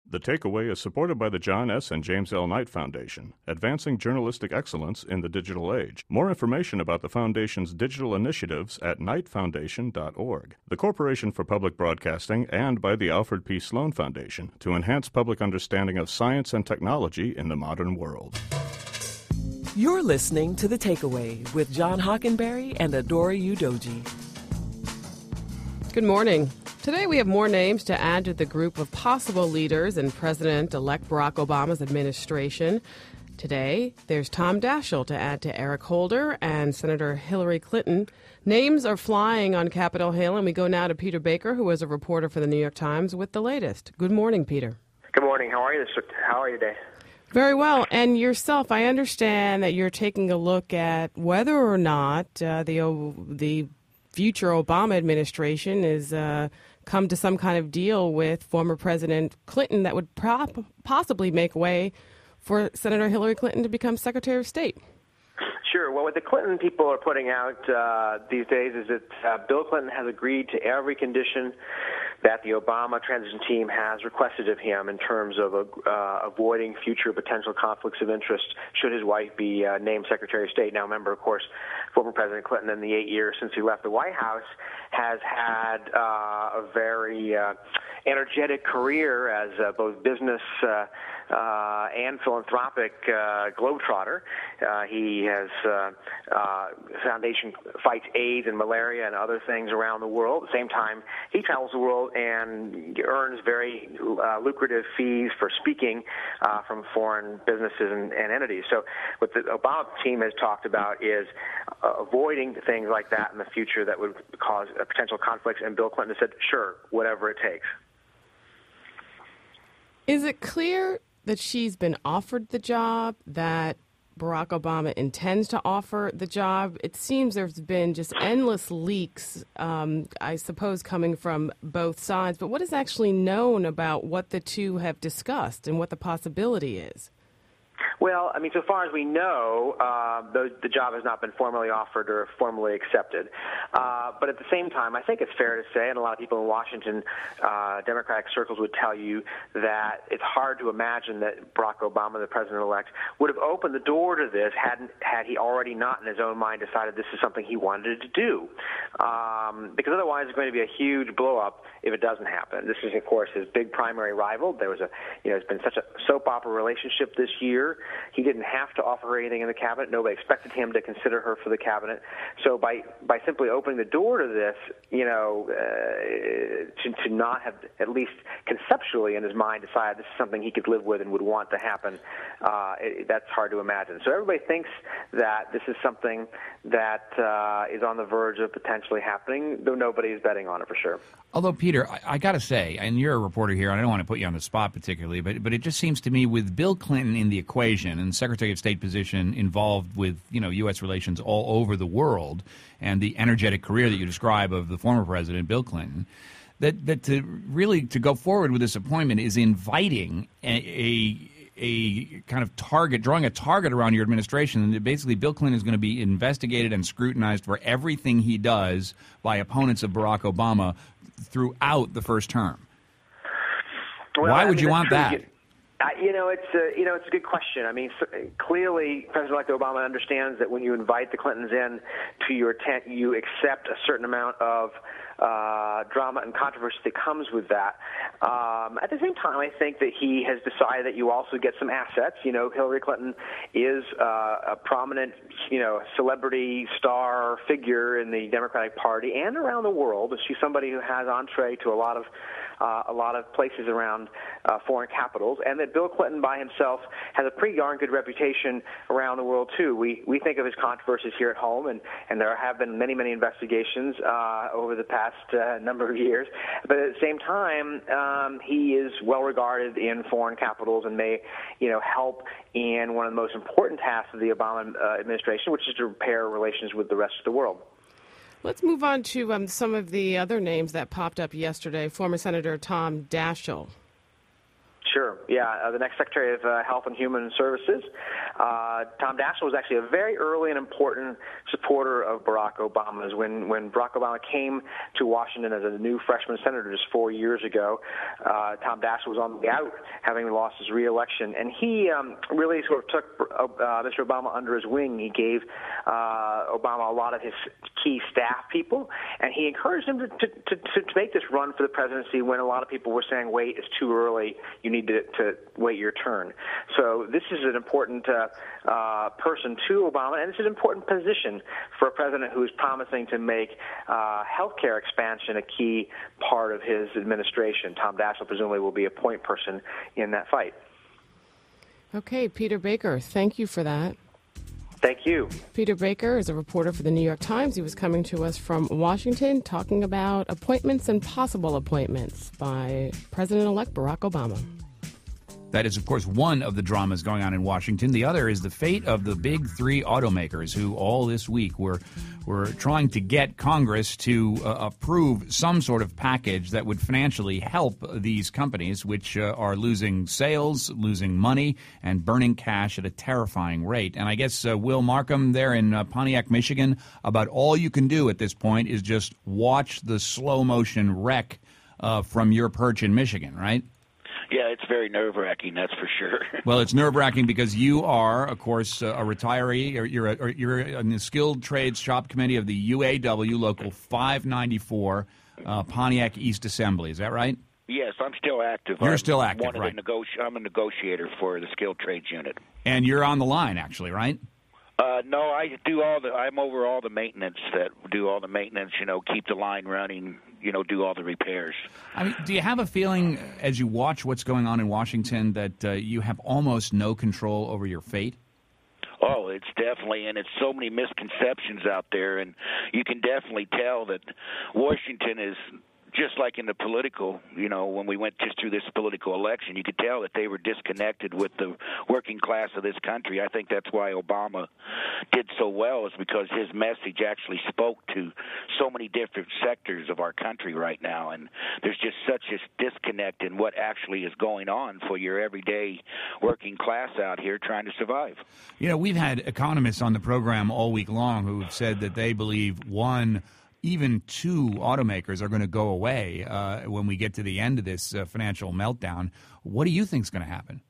The Takeaway is supported by the John S. and James L. Knight Foundation, advancing journalistic excellence in the digital age. More information about the Foundation's digital initiatives at knightfoundation.org. The Corporation for Public Broadcasting and by the Alfred P. Sloan Foundation to enhance public understanding of science and technology in the modern world. You're listening to The Takeaway with John Hockenberry and Adora Udoji. Good morning. Today we have more names to add to the group of possible leaders in President-elect Barack Obama's administration. Today, there's Tom Daschle to add to Eric Holder and Senator Hillary Clinton. Names are flying on Capitol Hill, and we go now to Peter Baker, who is a reporter for the New York Times, with the latest. Good morning, Peter. Good morning. How are you today? Very well. And yourself, I understand that you're taking a look at whether or not the future Obama administration is come to some kind of deal with former President Clinton that would possibly make way for Senator Hillary Clinton to become Secretary of State. Sure. Well, what the Clinton people are putting out these days is that Bill Clinton has agreed to every condition that the Obama transition team has requested of him in terms of avoiding future potential conflicts of interest should his wife be named Secretary of State. Now, remember, of course, former President Clinton in the 8 years since he left the White House has had a very energetic career as both business and philanthropic globetrotter. He has foundation fights AIDS and malaria and other things around the world. At the same time, he travels the world and earns very lucrative fees for speaking from foreign businesses and entities. So what the Obama team has talked about is avoiding things like that in the future that would cause potential conflicts, and Bill Clinton said, sure, whatever it takes. Is it clear that she's been offered the job, that Barack Obama intends to offer the job? It seems there's been just endless leaks, I suppose, coming from both sides. But what is actually known about what the two have discussed and what the possibility is? Well, I mean, so far as we know, the job has not been formally offered or formally accepted. But at the same time, I think it's fair to say, and a lot of people in Washington, Democratic circles would tell you that it's hard to imagine that Barack Obama, the president-elect, would have opened the door to this had he already not in his own mind decided this is something he wanted to do. Because otherwise it's going to be a huge blow-up if it doesn't happen. This is, of course, his big primary rival. There was it's been such a soap opera relationship this year. He didn't have to offer anything in the cabinet. Nobody expected him to consider her for the cabinet. So by simply opening the door to this, to not have at least conceptually in his mind decided this is something he could live with and would want to happen, that's hard to imagine. So everybody thinks that this is something that is on the verge of potentially happening, though nobody is betting on it for sure. Although, Peter, I got to say, and you're a reporter here, and I don't want to put you on the spot particularly, but it just seems to me with Bill Clinton in the equation and Secretary of State position involved with, U.S. relations all over the world and the energetic career that you describe of the former president, Bill Clinton, that to go forward with this appointment is inviting a kind of target, drawing a target around your administration, and basically Bill Clinton is going to be investigated and scrutinized for everything he does by opponents of Barack Obama throughout the first term. Well, why would you want that? It's a good question. I mean, clearly, President-elect Obama understands that when you invite the Clintons in to your tent, you accept a certain amount of drama and controversy that comes with that. At the same time, I think that he has decided that you also get some assets. Hillary Clinton is a prominent, celebrity star figure in the Democratic Party and around the world. She's somebody who has entree to a lot of places around foreign capitals, and that Bill Clinton by himself has a pretty darn good reputation around the world too. We think of his controversies here at home, and there have been many investigations over the past number of years. But at the same time, he is well regarded in foreign capitals and may, help in one of the most important tasks of the Obama administration, which is to repair relations with the rest of the world. Let's move on to some of the other names that popped up yesterday. Former Senator Tom Daschle. Sure. the next Secretary of Health and Human Services. Tom Daschle was actually a very early and important supporter of Barack Obama's. When Barack Obama came to Washington as a new freshman senator just 4 years ago, Tom Daschle was on the out, having lost his re-election, and he really sort of took Mr. Obama under his wing. He gave Obama a lot of his key staff people, and he encouraged him to make this run for the presidency when a lot of people were saying, wait, it's too early, you need to wait your turn. So this is an important person to Obama, and it's an important position for a president who is promising to make health care expansion a key part of his administration. Tom Daschle presumably will be a point person in that fight. Okay, Peter Baker, thank you for that. Thank you. Peter Baker is a reporter for the New York Times. He was coming to us from Washington talking about appointments and possible appointments by President-elect Barack Obama. That is, of course, one of the dramas going on in Washington. The other is the fate of the big three automakers who all this week were trying to get Congress to approve some sort of package that would financially help these companies, which are losing sales, losing money, and burning cash at a terrifying rate. And I guess, Will Markham there in Pontiac, Michigan, about all you can do at this point is just watch the slow-motion wreck from your perch in Michigan, right? Yeah, it's very nerve-wracking, that's for sure. Well, it's nerve-wracking because you are, of course, a retiree. You're in the Skilled Trades Shop Committee of the UAW Local 594 Pontiac East Assembly. Is that right? Yes, I'm still active. You're still active, right? I'm a negotiator for the Skilled Trades Unit. And you're on the line, actually, right? No, I'm over all the maintenance keep the line running, do all the repairs. I mean, do you have a feeling as you watch what's going on in Washington that you have almost no control over your fate? Oh, it's definitely, and it's so many misconceptions out there, and you can definitely tell that Washington is just like in the political, when we went just through this political election, you could tell that they were disconnected with the working class of this country. I think that's why Obama did so well, is because his message actually spoke to so many different sectors of our country right now. And there's just such a disconnect in what actually is going on for your everyday working class out here trying to survive. We've had economists on the program all week long who have said that they believe even two automakers are going to go away when we get to the end of this financial meltdown. What do you think is going to happen?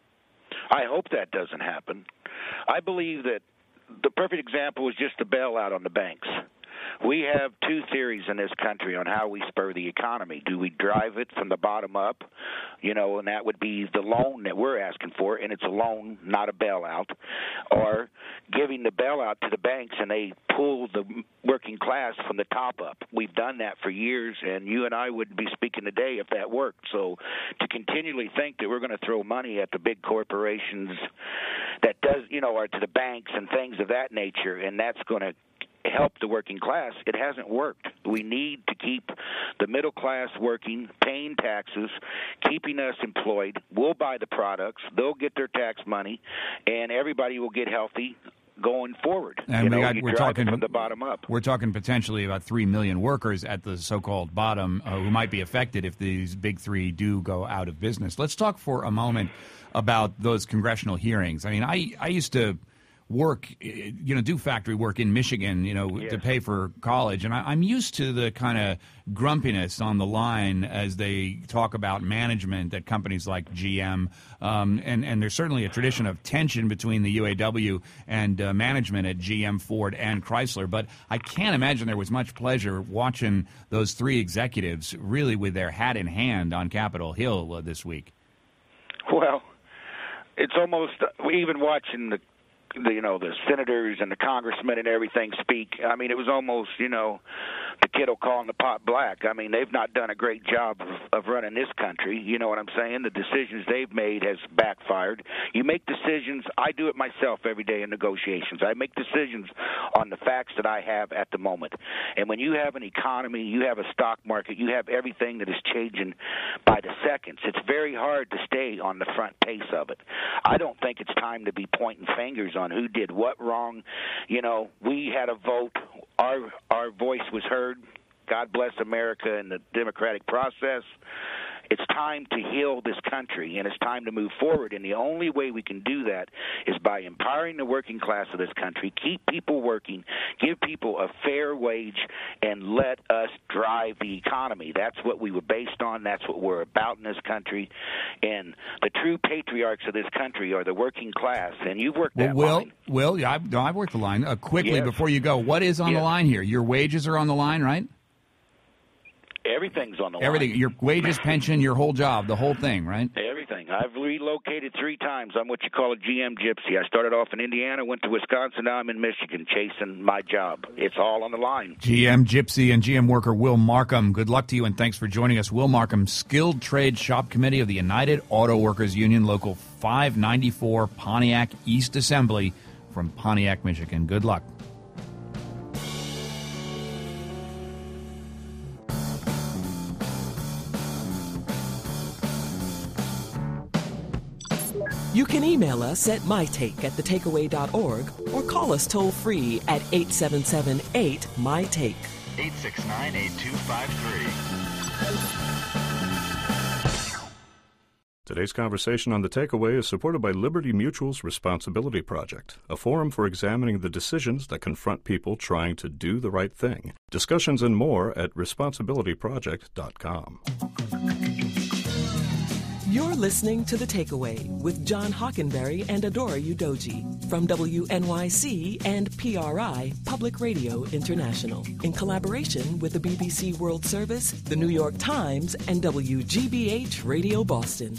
I hope that doesn't happen. I believe that the perfect example is just the bailout on the banks. We have two theories in this country on how we spur the economy. Do we drive it from the bottom up, and that would be the loan that we're asking for, and it's a loan, not a bailout, or giving the bailout to the banks and they pull the working class from the top up. We've done that for years, and you and I wouldn't be speaking today if that worked. So to continually think that we're going to throw money at the big corporations that does, or to the banks and things of that nature, and that's going to help the working class, it hasn't worked. We need to keep the middle class working, paying taxes, keeping us employed. We'll buy the products, they'll get their tax money, and everybody will get healthy going forward. And we're talking from the bottom up. We're talking potentially about 3 million workers at the so-called bottom who might be affected if these big three do go out of business. Let's talk for a moment about those congressional hearings. I mean, I used to work, do factory work in Michigan, to pay for college. And I'm used to the kind of grumpiness on the line as they talk about management at companies like GM. And there's certainly a tradition of tension between the UAW and management at GM, Ford, and Chrysler. But I can't imagine there was much pleasure watching those three executives really with their hat in hand on Capitol Hill this week. Well, it's almost, even watching the senators and the congressmen and everything speak. I mean, it was almost, the kiddo calling the pot black. I mean, they've not done a great job of running this country. You know what I'm saying? The decisions they've made has backfired. You make decisions. I do it myself every day in negotiations. I make decisions on the facts that I have at the moment. And when you have an economy, you have a stock market, you have everything that is changing by the seconds, it's very hard to stay on the front pace of it. I don't think it's time to be pointing fingers on who did what wrong. We had a vote. Our voice was heard. God bless America and the democratic process. It's time to heal this country, and it's time to move forward. And the only way we can do that is by empowering the working class of this country, keep people working, give people a fair wage, and let us drive the economy. That's what we were based on. That's what we're about in this country. And the true patriarchs of this country are the working class. And you've worked that line. Will, I've worked the line. Quickly, Yes. before you go, what is on the line here? Your wages are on the line, right? Everything's on the line. Everything. Your wages, pension, your whole job, the whole thing, right? Everything. I've relocated 3 times. I'm what you call a GM gypsy. I started off in Indiana, went to Wisconsin, now I'm in Michigan chasing my job. It's all on the line. GM Gypsy and GM worker Will Markham, good luck to you and thanks for joining us. Will Markham, Skilled Trade Shop Committee of the United Auto Workers Union, Local 594, Pontiac East Assembly from Pontiac, Michigan. Good luck. You can email us at mytake@thetakeaway.org or call us toll-free at 877-8-MyTake. 869-8253. Today's conversation on The Takeaway is supported by Liberty Mutual's Responsibility Project, a forum for examining the decisions that confront people trying to do the right thing. Discussions and more at responsibilityproject.com. You're listening to The Takeaway with John Hockenberry and Adora Udoji from WNYC and PRI, Public Radio International, in collaboration with the BBC World Service, the New York Times, and WGBH Radio Boston.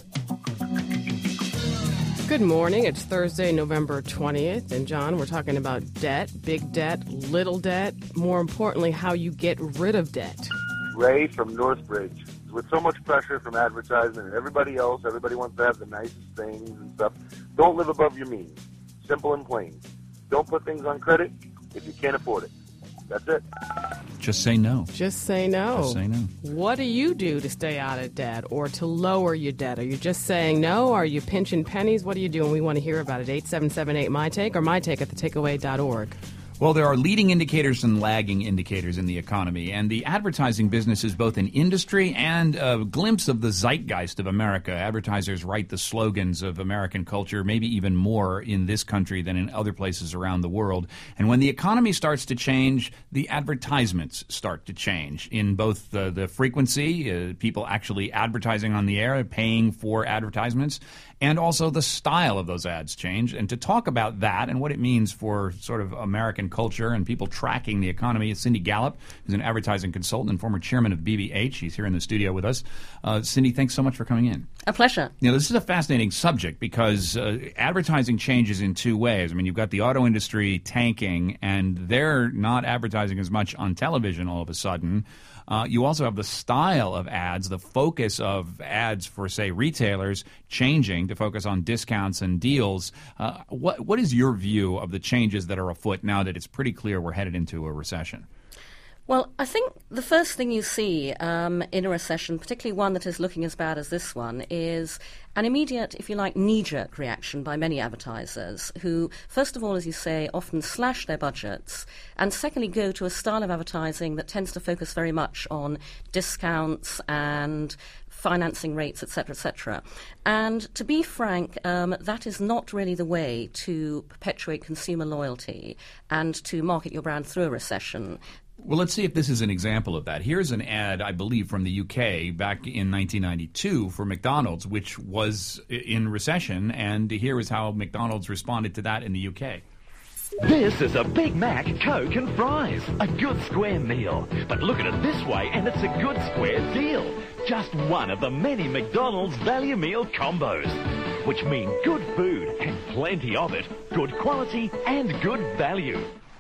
Good morning. It's Thursday, November 20th. And, John, we're talking about debt, big debt, little debt, more importantly, how you get rid of debt. Ray from Northbridge. With so much pressure from advertisement and everybody else, everybody wants to have the nicest things and stuff. Don't live above your means. Simple and plain. Don't put things on credit if you can't afford it. That's it. Just say no. Just say no. Just say no. What do you do to stay out of debt or to lower your debt? Are you just saying no? Are you pinching pennies? What are you doing? We want to hear about it. 877-8-MyTake or mytake@thetakeaway.org. Well, there are leading indicators and lagging indicators in the economy, and the advertising business is both an industry and a glimpse of the zeitgeist of America. Advertisers write the slogans of American culture, maybe even more in this country than in other places around the world. And when the economy starts to change, the advertisements start to change in both the frequency, people actually advertising on the air, paying for advertisements, and also the style of those ads change. And to talk about that and what it means for sort of American culture and people tracking the economy is Cindy Gallop, who's an advertising consultant and former chairman of BBH. She's here in the studio with us. Cindy, thanks so much for coming in. A pleasure. You know, this is a fascinating subject because advertising changes in 2 ways. I mean, you've got the auto industry tanking, and they're not advertising as much on television all of a sudden. You also have the style of ads, the focus of ads for, say, retailers changing to focus on discounts and deals. What is your view of the changes that are afoot now that it's pretty clear we're headed into a recession? Well, I think the first thing you see in a recession, particularly one that is looking as bad as this one, is an immediate, if you like, knee-jerk reaction by many advertisers who, first of all, as you say, often slash their budgets, and secondly, go to a style of advertising that tends to focus very much on discounts and financing rates, etc., etc. And to be frank, that is not really the way to perpetuate consumer loyalty and to market your brand through a recession. Well, let's see if this is an example of that. Here's an ad, I believe, from the UK back in 1992 for McDonald's, which was in recession, and here is how McDonald's responded to that in the UK. This is a Big Mac, Coke and fries. A good square meal. But look at it this way and it's a good square deal. Just one of the many McDonald's value meal combos. Which mean good food and plenty of it. Good quality and good value.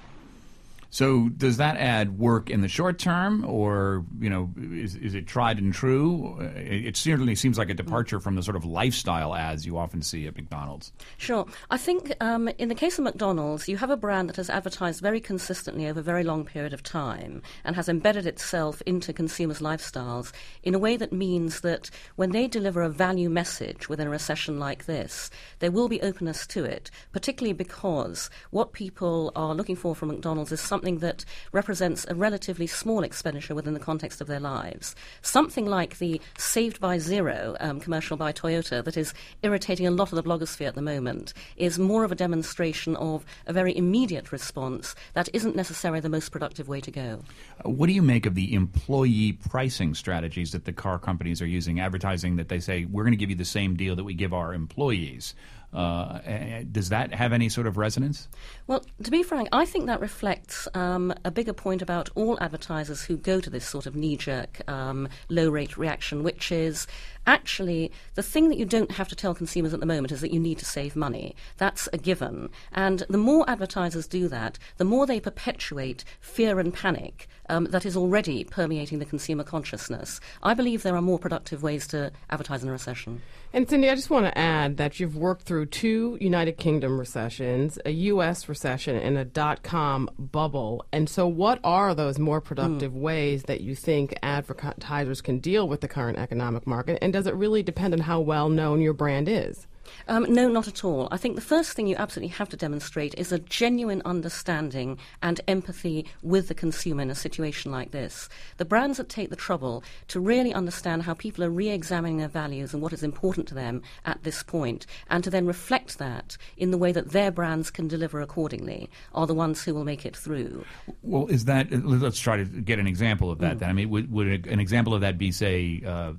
So does that ad work in the short term, or, you know, is it tried and true? It certainly seems like a departure from the sort of lifestyle ads you often see at McDonald's. Sure. I think in the case of McDonald's, you have a brand that has advertised very consistently over a very long period of time and has embedded itself into consumers' lifestyles in a way that means that when they deliver a value message within a recession like this, there will be openness to it, particularly because what people are looking for from McDonald's is something something that represents a relatively small expenditure within the context of their lives. Something like the Saved by Zero commercial by Toyota that is irritating a lot of the blogosphere at the moment is more of a demonstration of a very immediate response that isn't necessarily the most productive way to go. What do you make of the employee pricing strategies that the car companies are using, advertising that they say, we're going to give you the same deal that we give our employees? Does that have any sort of resonance? Well, to be frank, I think that reflects a bigger point about all advertisers who go to this sort of knee-jerk, low-rate reaction, which is actually the thing that you don't have to tell consumers at the moment is that you need to save money. That's a given. And the more advertisers do that, the more they perpetuate fear and panic that is already permeating the consumer consciousness. I believe there are more productive ways to advertise in a recession. And Cindy, I just want to add that you've worked through 2 United Kingdom recessions, a U.S. recession, and a dot-com bubble. And so what are those more productive ways that you think advertisers can deal with the current economic market? And does it really depend on how well known your brand is? No, not at all. I think the first thing you absolutely have to demonstrate is a genuine understanding and empathy with the consumer in a situation like this. The brands that take the trouble to really understand how people are re-examining their values and what is important to them at this point, and to then reflect that in the way that their brands can deliver accordingly, are the ones who will make it through. Well, is that, let's try to get an example of that then. I mean, would an example of that be, say,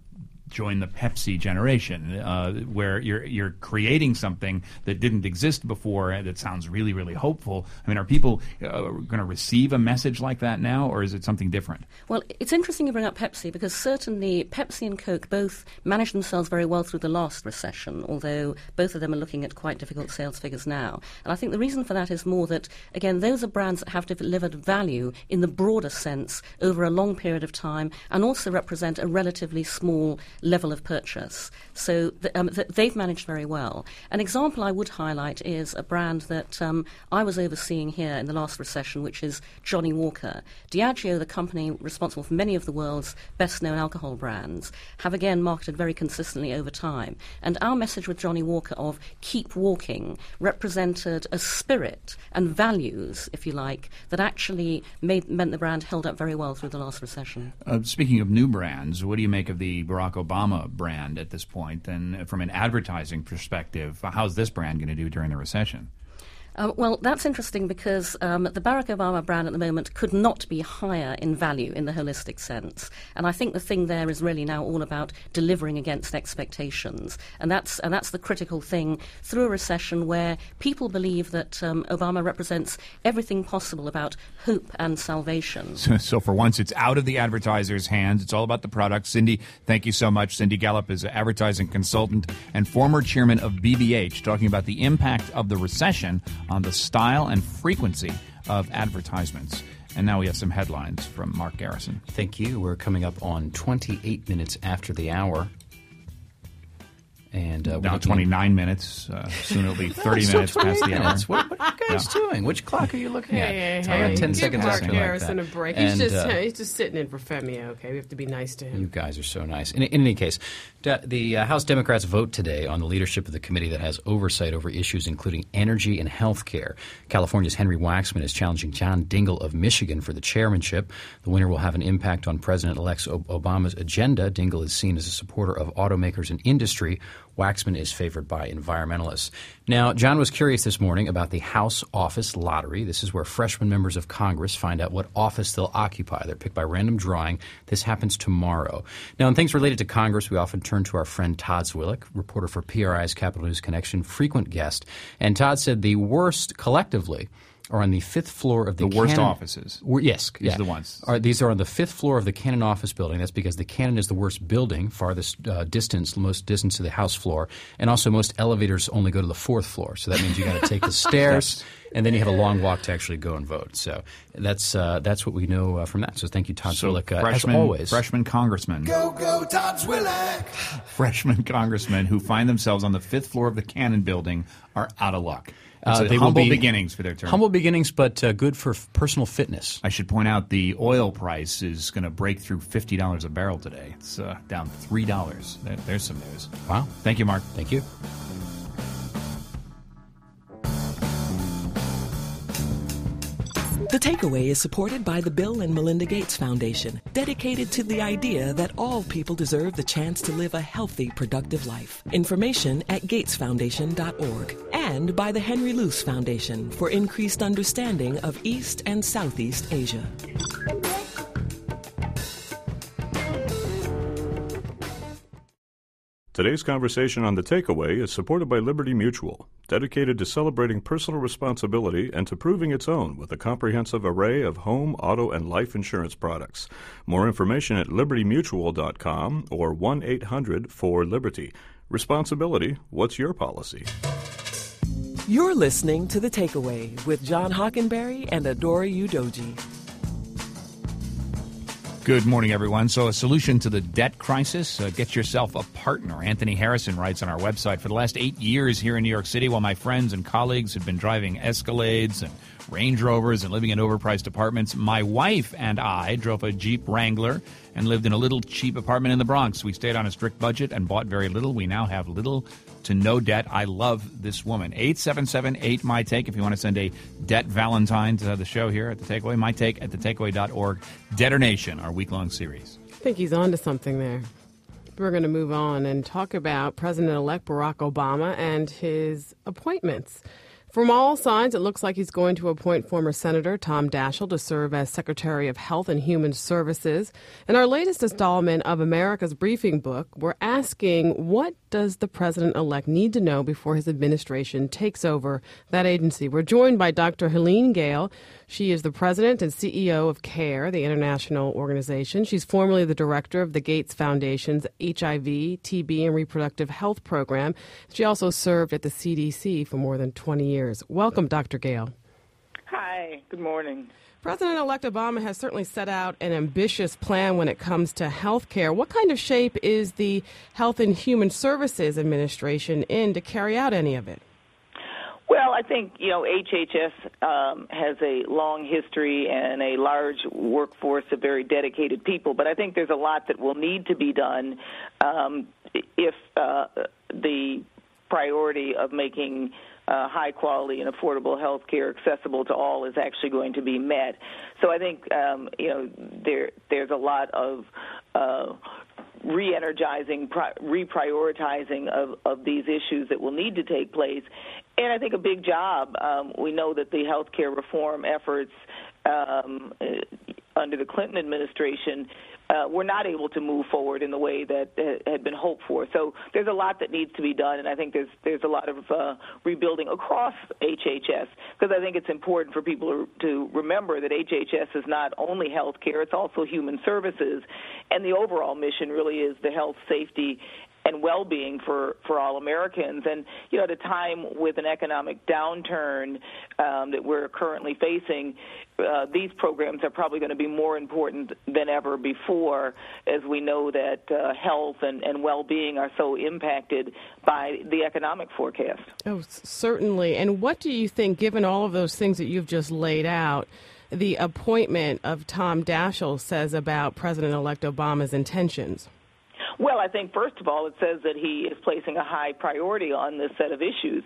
join the Pepsi generation, where you're creating something that didn't exist before that sounds really, really hopeful? I mean, are people going to receive a message like that now, or is it something different? Well, it's interesting you bring up Pepsi, because certainly Pepsi and Coke both managed themselves very well through the last recession, although both of them are looking at quite difficult sales figures now. And I think the reason for that is more that, again, those are brands that have delivered value in the broader sense over a long period of time, and also represent a relatively small level of purchase. So they've managed very well. An example I would highlight is a brand that I was overseeing here in the last recession, which is Johnnie Walker. Diageo, the company responsible for many of the world's best-known alcohol brands, have again marketed very consistently over time. And our message with Johnnie Walker of keep walking represented a spirit and values, if you like, that actually meant the brand held up very well through the last recession. Speaking of new brands, what do you make of the Barack Obama brand at this point? And from an advertising perspective, how's this brand going to do during the recession? Well, that's interesting because the Barack Obama brand at the moment could not be higher in value in the holistic sense. And I think the thing there is really now all about delivering against expectations. And that's the critical thing through a recession where people believe that Obama represents everything possible about hope and salvation. So for once, it's out of the advertiser's hands. It's all about the product. Cindy, thank you so much. Cindy Gallup is an advertising consultant and former chairman of BBH, talking about the impact of the recession on the style and frequency of advertisements. And now we have some headlines from Mark Garrison. Thank you. We're coming up on 28 minutes after the hour. And now 29 minutes. Soon it'll be 30 minutes past the hour. What are you guys doing? Which clock are you looking at? I got 10 seconds Mark left. Garrison a break. He's just sitting in for Femi, okay? We have to be nice to him. You guys are so nice. In any case, the House Democrats vote today on the leadership of the committee that has oversight over issues including energy and health care. California's Henry Waxman is challenging John Dingell of Michigan for the chairmanship. The winner will have an impact on President-elect Obama's agenda. Dingell is seen as a supporter of automakers and industry. Waxman is favored by environmentalists. Now, John was curious this morning about the House Office Lottery. This is where freshman members of Congress find out what office they'll occupy. They're picked by random drawing. This happens tomorrow. Now, in things related to Congress, we often turn to our friend Todd Zwillich, reporter for PRI's Capitol News Connection, frequent guest. And Todd said the worst collectively are on the 5th floor of the worst offices. Yes. These are the ones. These are on the 5th floor of the Cannon office building. That's because the Cannon is the worst building, farthest distance, most distance to the House floor. And also most elevators only go to the 4th floor. So that means you got to take the stairs, and then you have a long walk to actually go and vote. So that's what we know from that. So thank you, Todd Zwillich, as always. Freshman congressmen. Go, Todd Zwillich! Freshman congressmen who find themselves on the 5th floor of the Cannon building are out of luck. They humble will be beginnings for their term. Humble beginnings, but good for personal fitness. I should point out the oil price is going to break through $50 a barrel today. It's down $3. There's some news. Wow. Thank you, Mark. Thank you. The Takeaway is supported by the Bill and Melinda Gates Foundation, dedicated to the idea that all people deserve the chance to live a healthy, productive life. Information at gatesfoundation.org. And by the Henry Luce Foundation for increased understanding of East and Southeast Asia. Today's conversation on The Takeaway is supported by Liberty Mutual, dedicated to celebrating personal responsibility and to proving its own with a comprehensive array of home, auto, and life insurance products. More information at libertymutual.com or 1-800-4LIBERTY. Responsibility, what's your policy? You're listening to The Takeaway with John Hockenberry and Adora Udoji. Good morning, everyone. So a solution to the debt crisis, get yourself a partner. Anthony Harrison writes on our website, for the last 8 years here in New York City, while my friends and colleagues had been driving Escalades and Range Rovers and living in overpriced apartments, my wife and I drove a Jeep Wrangler and lived in a little cheap apartment in the Bronx. We stayed on a strict budget and bought very little. We now have little to no debt. I love this woman. 877-8-MY-TAKE if you want to send a debt Valentine to the show here at The Takeaway. My Take at thetakeaway.org. Debtor Nation, our week-long series. I think he's on to something there. We're going to move on and talk about President-elect Barack Obama and his appointments. From all signs, it looks like he's going to appoint former Senator Tom Daschle to serve as Secretary of Health and Human Services. In our latest installment of America's Briefing Book, we're asking, what does the president-elect need to know before his administration takes over that agency? We're joined by Dr. Helene Gayle. She is the president and CEO of CARE, the international organization. She's formerly the director of the Gates Foundation's HIV, TB, and reproductive health program. She also served at the CDC for more than 20 years. Welcome, Dr. Gayle. Hi, good morning. President-elect Obama has certainly set out an ambitious plan when it comes to health care. What kind of shape is the Health and Human Services Administration in to carry out any of it? Well, I think, HHS has a long history and a large workforce of very dedicated people, but I think there's a lot that will need to be done if the priority of making high quality and affordable health care accessible to all is actually going to be met. So I think, there's a lot of re-energizing, reprioritizing of these issues that will need to take place. And I think a big job, we know that the health care reform efforts under the Clinton administration were not able to move forward in the way that had been hoped for. So there's a lot that needs to be done, and I think there's a lot of rebuilding across HHS, because I think it's important for people to remember that HHS is not only health care, it's also human services, and the overall mission really is the health, safety, and well-being for all Americans. And, at a time with an economic downturn that we're currently facing, these programs are probably going to be more important than ever before, as we know that health and well-being are so impacted by the economic forecast. Oh, certainly. And what do you think, given all of those things that you've just laid out, the appointment of Tom Daschle says about President-elect Obama's intentions? Well, I think, first of all, it says that he is placing a high priority on this set of issues.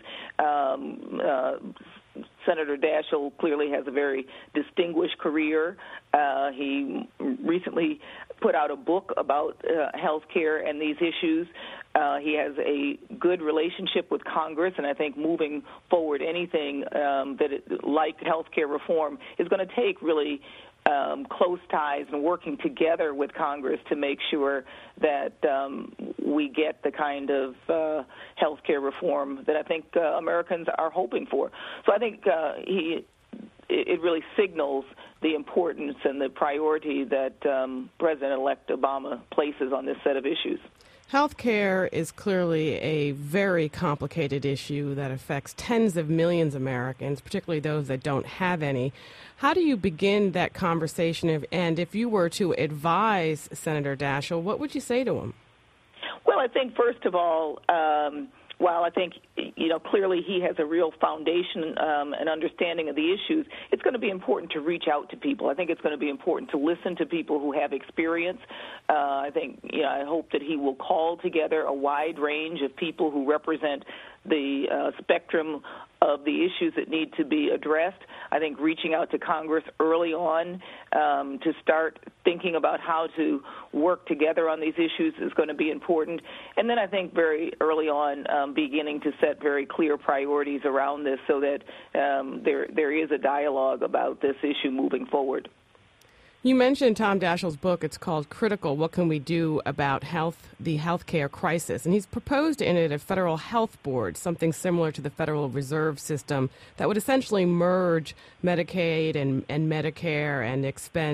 Senator Daschle clearly has a very distinguished career. He recently put out a book about health care and these issues. He has a good relationship with Congress, and I think moving forward anything like health care reform is going to take really close ties and working together with Congress to make sure that we get the kind of health care reform that I think Americans are hoping for. So I think it really signals the importance and the priority that President-elect Obama places on this set of issues. Health care is clearly a very complicated issue that affects tens of millions of Americans, particularly those that don't have any. How do you begin that conversation? And if you were to advise Senator Daschle, what would you say to him? Well, I think, first of all, while I think, clearly he has a real foundation and understanding of the issues, it's going to be important to reach out to people. I think it's going to be important to listen to people who have experience. I think, I hope that he will call together a wide range of people who represent the spectrum of the issues that need to be addressed. I think reaching out to Congress early on to start thinking about how to work together on these issues is going to be important. And then I think very early on beginning to set very clear priorities around this so that there is a dialogue about this issue moving forward. You mentioned Tom Daschle's book. It's called Critical: What Can We Do About the Healthcare Crisis? And he's proposed in it a federal health board, something similar to the Federal Reserve System, that would essentially merge Medicaid and Medicare and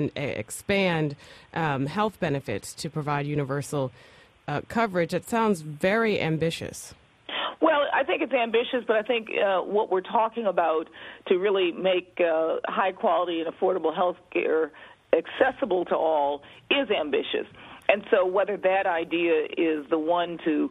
expand health benefits to provide universal coverage. It sounds very ambitious. Well, I think it's ambitious, but I think what we're talking about to really make high-quality and affordable health care accessible to all is ambitious. And so whether that idea is the one to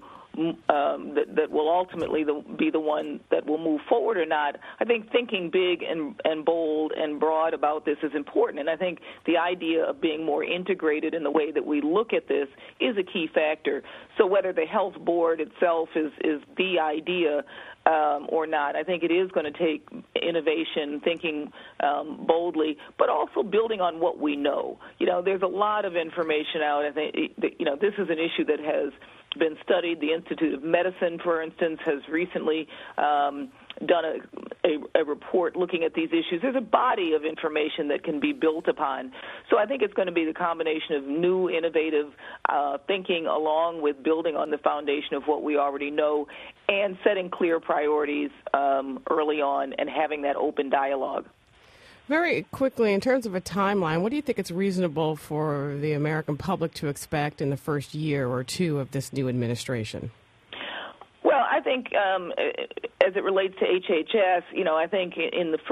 that will ultimately be the one that will move forward or not, I think thinking big and bold and broad about this is important. And I think the idea of being more integrated in the way that we look at this is a key factor. So whether the health board itself is the idea or not, I think it is going to take innovation, thinking boldly, but also building on what we know. You know, there's a lot of information out. I think, you know, this is an issue that has been studied. The Institute of Medicine, for instance, has recently done a report looking at these issues. There's a body of information that can be built upon. So I think it's going to be the combination of new, innovative thinking along with building on the foundation of what we already know and setting clear priorities early on and having that open dialogue. Very quickly, in terms of a timeline, what do you think it's reasonable for the American public to expect in the first year or two of this new administration? Well, I think as it relates to HHS, you know, I think in the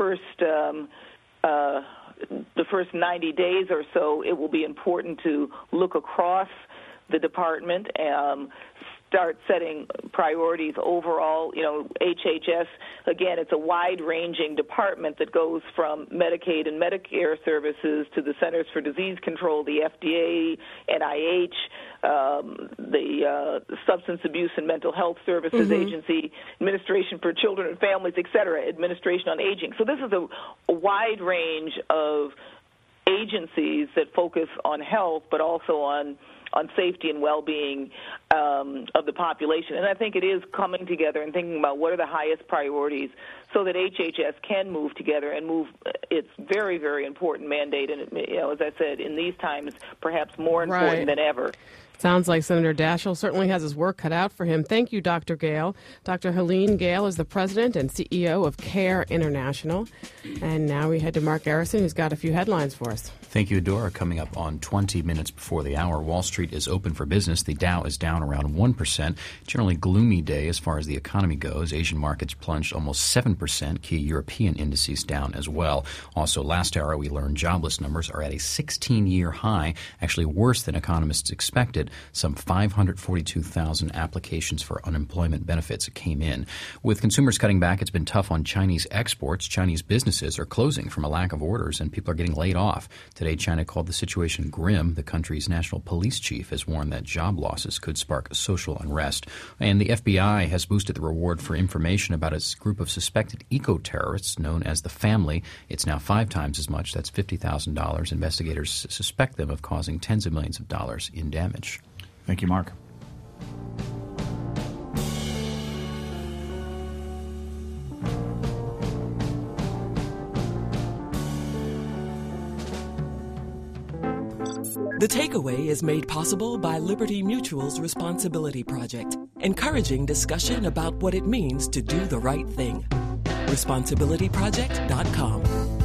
first 90 days or so, it will be important to look across the department, start setting priorities overall. You know, HHS, again, it's a wide-ranging department that goes from Medicaid and Medicare services to the Centers for Disease Control, the FDA, NIH, the Substance Abuse and Mental Health Services Agency, Administration for Children and Families, et cetera, Administration on Aging. So this is a wide range of agencies that focus on health, but also on safety and well-being of the population. And I think it is coming together and thinking about what are the highest priorities so that HHS can move together and move its very, very important mandate. And, you know, as I said, in these times, perhaps more important than ever. Sounds like Senator Daschle certainly has his work cut out for him. Thank you, Dr. Gale. Dr. Helene Gale is the president and CEO of CARE International. And now we head to Mark Garrison, who's got a few headlines for us. Thank you, Adora. Coming up on 20 minutes before the hour, Wall Street is open for business. The Dow is down around 1%. Generally gloomy day as far as the economy goes. Asian markets plunged almost 7%. Key European indices down as well. Also, last hour we learned jobless numbers are at a 16-year high, actually worse than economists expected. Some 542,000 applications for unemployment benefits came in. With consumers cutting back, it's been tough on Chinese exports. Chinese businesses are closing from a lack of orders, and people are getting laid off. Today, China called the situation grim. The country's national police chief has warned that job losses could spark social unrest. And the FBI has boosted the reward for information about its group of suspected eco-terrorists known as the Family. It's now 5 times as much. That's $50,000. Investigators suspect them of causing tens of millions of dollars in damage. Thank you, Mark. The Takeaway is made possible by Liberty Mutual's Responsibility Project, encouraging discussion about what it means to do the right thing. ResponsibilityProject.com.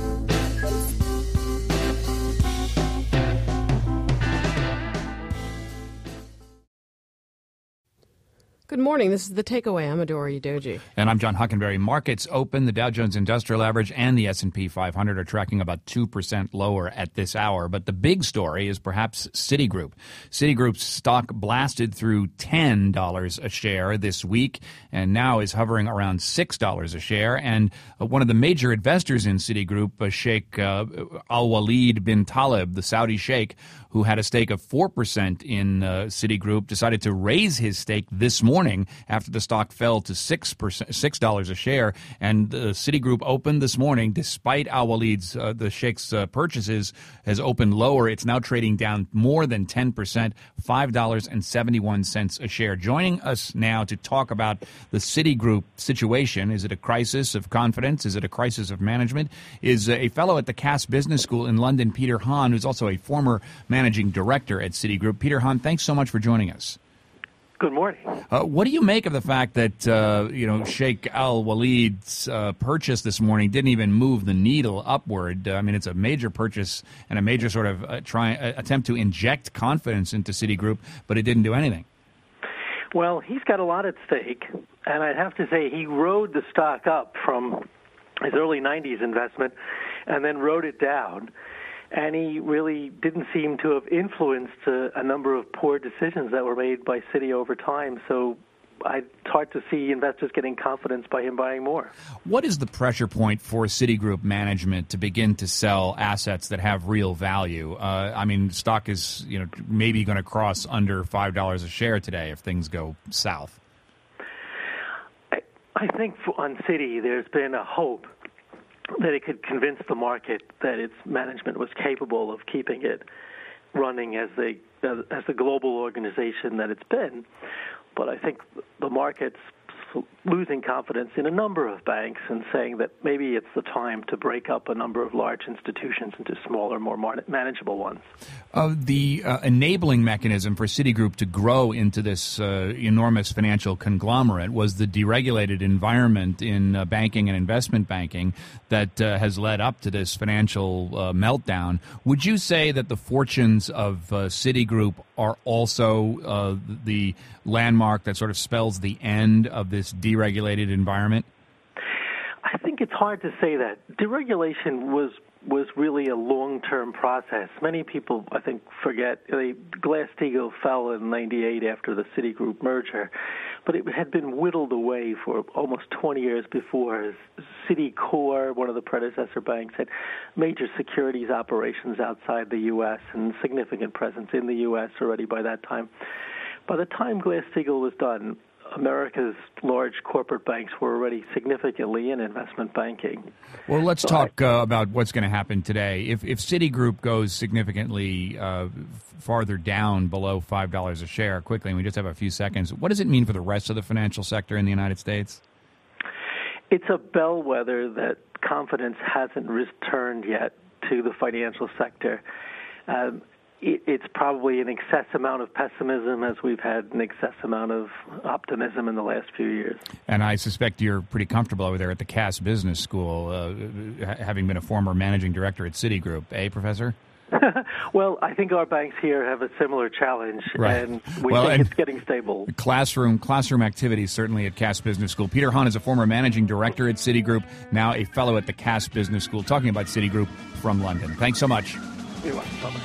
Good morning. This is The Takeaway. I'm Adora Udoji. And I'm John Hockenberry. Markets open. The Dow Jones Industrial Average and the S&P 500 are tracking about 2% lower at this hour. But the big story is perhaps Citigroup. Citigroup's stock blasted through $10 a share this week and now is hovering around $6 a share. And one of the major investors in Citigroup, Sheikh Al-Walid bin Talib, the Saudi sheikh, who had a stake of 4% in Citigroup, decided to raise his stake this morning morning after the stock fell to $6 a share. And Citigroup opened this morning, despite Al-Walid's, the Sheikh's purchases, has opened lower. It's now trading down more than 10%, $5.71 a share. Joining us now to talk about the Citigroup situation, is it a crisis of confidence? Is it a crisis of management? Is a fellow at the Cass Business School in London, Peter Hahn, who's also a former managing director at Citigroup. Peter Hahn, thanks so much for joining us. Good morning. What do you make of the fact that Sheikh Al-Walid's purchase this morning didn't even move the needle upward? I mean, it's a major purchase and a major sort of attempt to inject confidence into Citigroup, but it didn't do anything. Well, he's got a lot at stake, and I'd have to say he rode the stock up from his early 90s investment and then rode it down. And he really didn't seem to have influenced a number of poor decisions that were made by Citi over time. So it's hard to see investors getting confidence by him buying more. What is the pressure point for Citigroup management to begin to sell assets that have real value? I mean, stock is maybe going to cross under $5 a share today if things go south. I think on Citi there's been a hope that it could convince the market that its management was capable of keeping it running as the global organization that it's been. But I think the market's losing confidence in a number of banks and saying that maybe it's the time to break up a number of large institutions into smaller, more manageable ones. The enabling mechanism for Citigroup to grow into this enormous financial conglomerate was the deregulated environment in banking and investment banking that has led up to this financial meltdown. Would you say that the fortunes of Citigroup are also the landmark that sort of spells the end of this deregulated environment? I think it's hard to say that. Deregulation was really a long-term process. Many people, I think, forget Glass-Steagall fell in '98 after the Citigroup merger, but it had been whittled away for almost 20 years before. Citicorp, one of the predecessor banks, had major securities operations outside the U.S. and significant presence in the U.S. already by that time. By the time Glass-Steagall was done, America's large corporate banks were already significantly in investment banking. Well, let's talk about what's going to happen today. If Citigroup goes significantly farther down below $5 a share quickly, and we just have a few seconds, what does it mean for the rest of the financial sector in the United States? It's a bellwether that confidence hasn't returned yet to the financial sector. It's probably an excess amount of pessimism as we've had an excess amount of optimism in the last few years. And I suspect you're pretty comfortable over there at the Cass Business School, having been a former managing director at Citigroup, Professor? Well, I think our banks here have a similar challenge, right. And we think it's getting stable. Classroom activities certainly at Cass Business School. Peter Hahn is a former managing director at Citigroup, now a fellow at the Cass Business School, talking about Citigroup from London. Thanks so much. You're welcome. Bye-bye.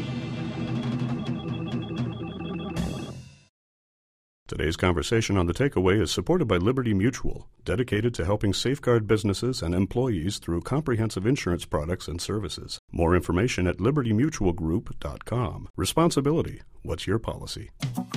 Today's conversation on The Takeaway is supported by Liberty Mutual, dedicated to helping safeguard businesses and employees through comprehensive insurance products and services. More information at libertymutualgroup.com. Responsibility. What's your policy?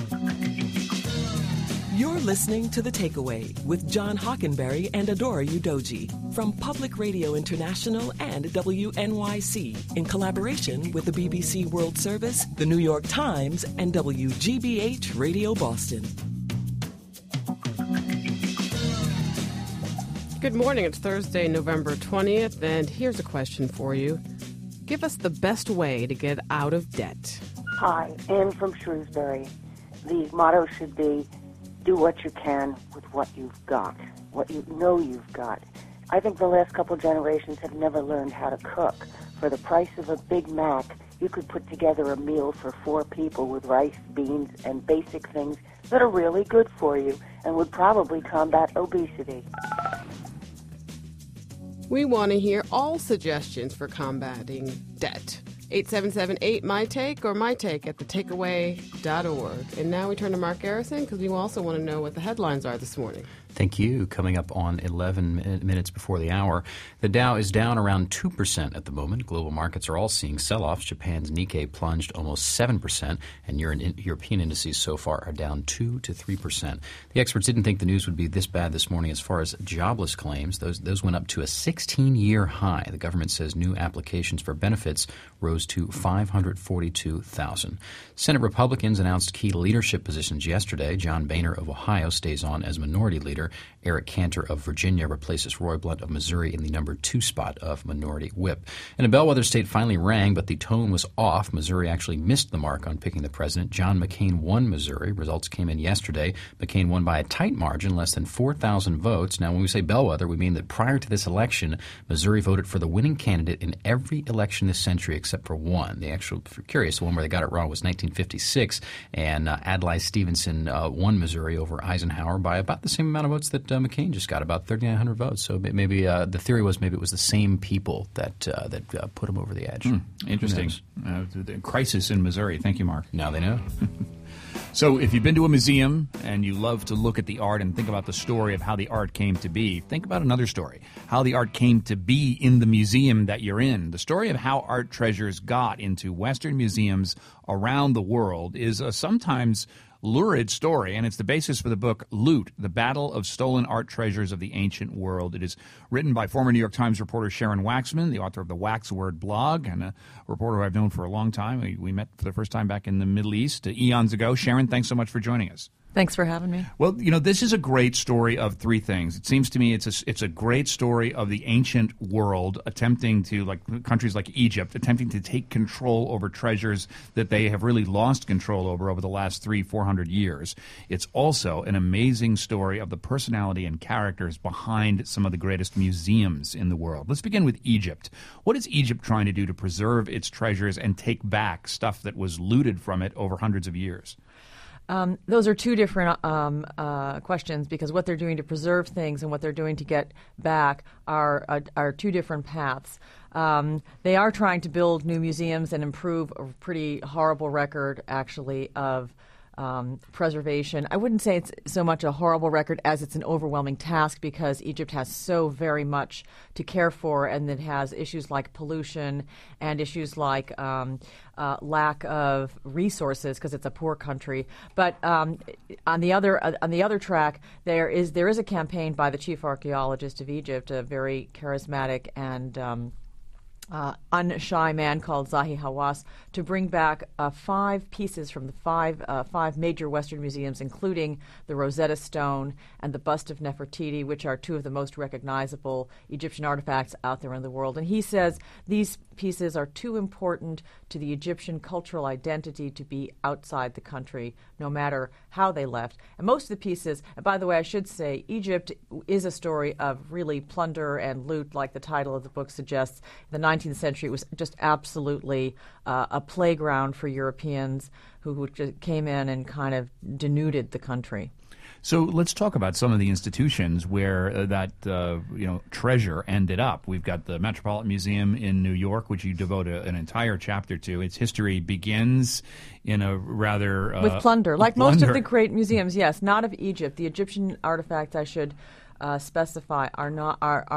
You're listening to The Takeaway with John Hockenberry and Adora Udoji from Public Radio International and WNYC in collaboration with the BBC World Service, the New York Times, and WGBH Radio Boston. Good morning. It's Thursday, November 20th, and here's a question for you. Give us the best way to get out of debt. Hi, Ann from Shrewsbury. The motto should be, do what you can with what you've got, what you know you've got. I think the last couple generations have never learned how to cook. For the price of a Big Mac, you could put together a meal for 4 people with rice, beans, and basic things that are really good for you and would probably combat obesity. We want to hear all suggestions for combating debt. 877-8-MY-TAKE or MyTake at thetakeaway.org. And now we turn to Mark Garrison because we also want to know what the headlines are this morning. Thank you. Coming up on 11 minutes before the hour, the Dow is down around 2% at the moment. Global markets are all seeing sell-offs. Japan's Nikkei plunged almost 7%, and European indices so far are down 2 to 3%. The experts didn't think the news would be this bad this morning as far as jobless claims. Those went up to a 16-year high. The government says new applications for benefits rose to 542,000. Senate Republicans announced key leadership positions yesterday. John Boehner of Ohio stays on as minority leader. Eric Cantor of Virginia replaces Roy Blunt of Missouri in the number 2 spot of minority whip. And a bellwether state finally rang, but the tone was off. Missouri actually missed the mark on picking the president. John McCain won Missouri. Results came in yesterday. McCain won by a tight margin, less than 4,000 votes. Now, when we say bellwether, we mean that prior to this election, Missouri voted for the winning candidate in every election this century except for one. The actual, if you're curious, the one where they got it wrong was 1956, and Adlai Stevenson won Missouri over Eisenhower by about the same amount of votes that McCain just got, about 3,900 votes. So maybe the theory was maybe it was the same people that put him over the edge. Interesting. The crisis in Missouri. Thank you, Mark. Now they know. So if you've been to a museum and you love to look at the art and think about the story of how the art came to be, think about another story, how the art came to be in the museum that you're in. The story of how art treasures got into Western museums around the world is a sometimes lurid story, and it's the basis for the book Loot, The Battle of Stolen Art Treasures of the Ancient World. It is written by former New York Times reporter Sharon Waxman, the author of the Waxword blog, and a reporter who I've known for a long time. We met for the first time back in the Middle East eons ago. Sharon, thanks so much for joining us. Thanks for having me. Well, this is a great story of three things. It seems to me it's a great story of the ancient world attempting to, like countries like Egypt, attempting to take control over treasures that they have really lost control over the last 300-400 years. It's also an amazing story of the personality and characters behind some of the greatest museums in the world. Let's begin with Egypt. What is Egypt trying to do to preserve its treasures and take back stuff that was looted from it over hundreds of years? Those are two different questions, because what they're doing to preserve things and what they're doing to get back are two different paths. They are trying to build new museums and improve a pretty horrible record, actually, of preservation. I wouldn't say it's so much a horrible record as it's an overwhelming task, because Egypt has so very much to care for, and it has issues like pollution and issues like lack of resources, because it's a poor country. But on the other track, there is a campaign by the chief archaeologist of Egypt, a very charismatic and unshy man called Zahi Hawass, to bring back 5 pieces from the five major Western museums, including the Rosetta Stone and the bust of Nefertiti, which are two of the most recognizable Egyptian artifacts out there in the world. And he says these pieces are too important to the Egyptian cultural identity to be outside the country, no matter how they left. And most of the pieces, and by the way, I should say, Egypt is a story of really plunder and loot, like the title of the book suggests. In the 19th century, it was just absolutely a playground for Europeans who just came in and kind of denuded the country. So let's talk about some of the institutions where that treasure ended up. We've got the Metropolitan Museum in New York, which you devote an entire chapter to. Its history begins in a rather with plunder, like most of the great museums. Yes, not of Egypt. The Egyptian artifacts, I should specify, are not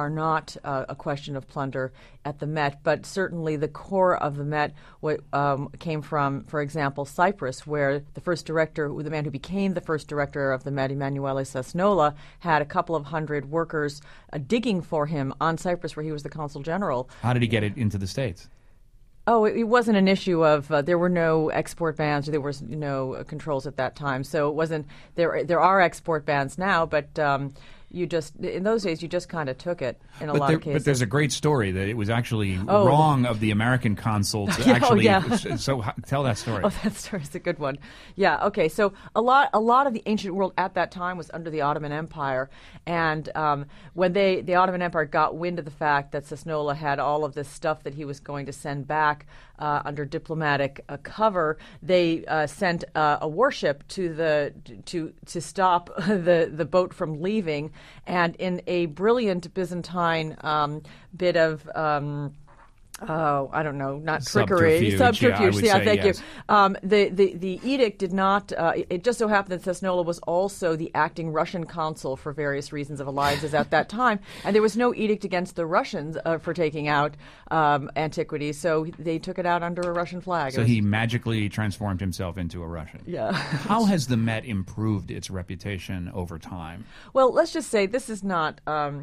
a question of plunder at the Met, but certainly the core of the Met came from, for example, Cyprus, where the first director, the man who became the first director of the Met, Emanuele Cesnola, had a couple of hundred workers digging for him on Cyprus, where he was the consul general. How did he get it into the States? Oh, it wasn't an issue of there were no export bans, or there was no controls at that time. So it wasn't. There are export bans now, but you just, in those days, you just kind of took it in a lot of cases. But there's a great story that it was actually wrong of the American consul to actually. So tell that story. Oh, that story's a good one. Yeah. Okay. So a lot of the ancient world at that time was under the Ottoman Empire, and when the Ottoman Empire got wind of the fact that Cesnola had all of this stuff that he was going to send back under diplomatic cover, they sent a warship to stop the boat from leaving. And in a brilliant Byzantine bit of Oh, I don't know, not trickery. Subterfuge, yeah, thank yes. you. The edict did not, it just so happened that Cesnola was also the acting Russian consul for various reasons of alliances at that time, and there was no edict against the Russians for taking out antiquities, so they took it out under a Russian flag. So he magically transformed himself into a Russian. Yeah. How has the Met improved its reputation over time? Well, let's just say this is not...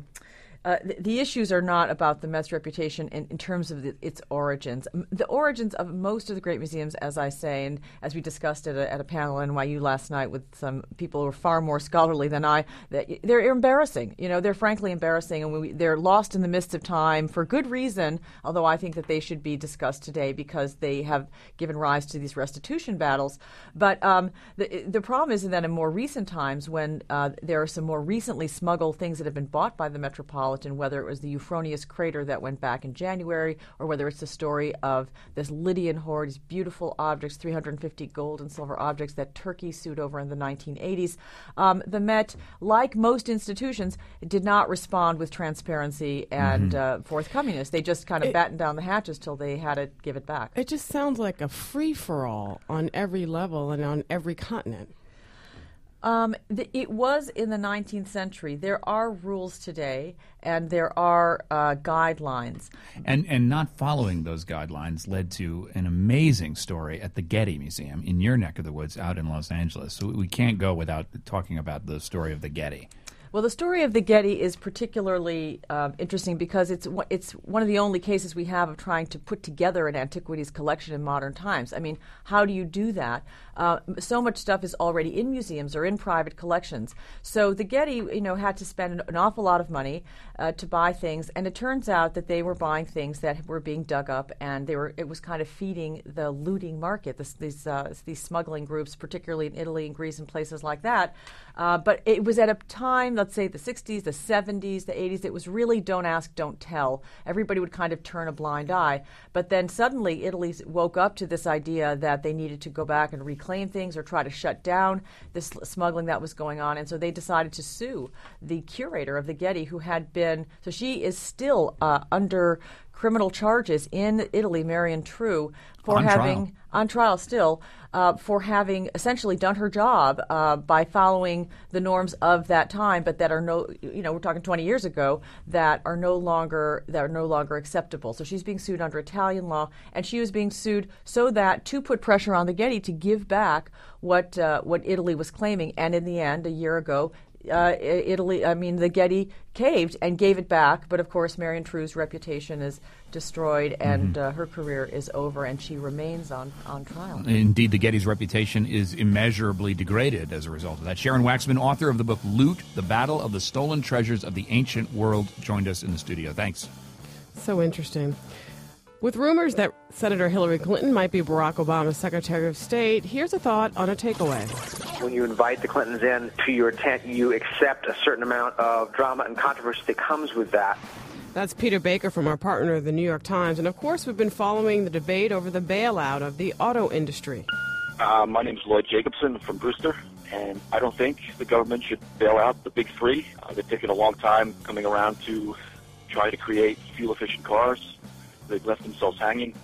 the issues are not about the Met's reputation in terms of its origins. The origins of most of the great museums, as I say, and as we discussed at a panel at NYU last night with some people who are far more scholarly than I, they're embarrassing. They're frankly embarrassing, and they're lost in the midst of time for good reason, although I think that they should be discussed today because they have given rise to these restitution battles. But the problem is that in more recent times, when there are some more recently smuggled things that have been bought by the Metropolitan, whether it was the Euphronius crater that went back in January, or whether it's the story of this Lydian hoard, these beautiful objects, 350 gold and silver objects that Turkey sued over in the 1980s. The Met, like most institutions, did not respond with transparency and forthcomingness. They just kind of battened down the hatches till they had to give it back. It just sounds like a free-for-all on every level and on every continent. It was in the 19th century. There are rules today, and there are guidelines. And not following those guidelines led to an amazing story at the Getty Museum in your neck of the woods out in Los Angeles. So we can't go without talking about the story of the Getty. Well, the story of the Getty is particularly interesting because it's one of the only cases we have of trying to put together an antiquities collection in modern times. I mean, how do you do that? So much stuff is already in museums or in private collections. So the Getty, had to spend an awful lot of money to buy things, and it turns out that they were buying things that were being dug up, and it was kind of feeding the looting market. These smuggling groups, particularly in Italy and Greece and places like that. But it was at a time, let's say the 60s, the 70s, the 80s, it was really don't ask, don't tell. Everybody would kind of turn a blind eye. But then suddenly Italy woke up to this idea that they needed to go back and reclaim things or try to shut down this smuggling that was going on. And so they decided to sue the curator of the Getty, who had been, so she is still under criminal charges in Italy, Marion True, for on trial still, for having essentially done her job by following the norms of that time, but that are we're talking 20 years ago, that are no longer acceptable. So she's being sued under Italian law, and she was being sued so that to put pressure on the Getty to give back what Italy was claiming. And in the end, a year ago, the Getty caved and gave it back, but of course Marion True's reputation is destroyed, and her career is over, and she remains on trial. Indeed, the Getty's reputation is immeasurably degraded as a result of that. Sharon Waxman, author of the book Loot, The Battle of the Stolen Treasures of the Ancient World, joined us in the studio. Thanks. So interesting. With rumors that Senator Hillary Clinton might be Barack Obama's Secretary of State, here's a thought on a takeaway. When you invite the Clintons in to your tent, you accept a certain amount of drama and controversy that comes with that. That's Peter Baker from our partner, the New York Times. And, of course, we've been following the debate over the bailout of the auto industry. My name is Lloyd Jacobson from Brewster, and I don't think the government should bail out the big three. They've taken a long time coming around to try to create fuel-efficient cars. They've left themselves hanging.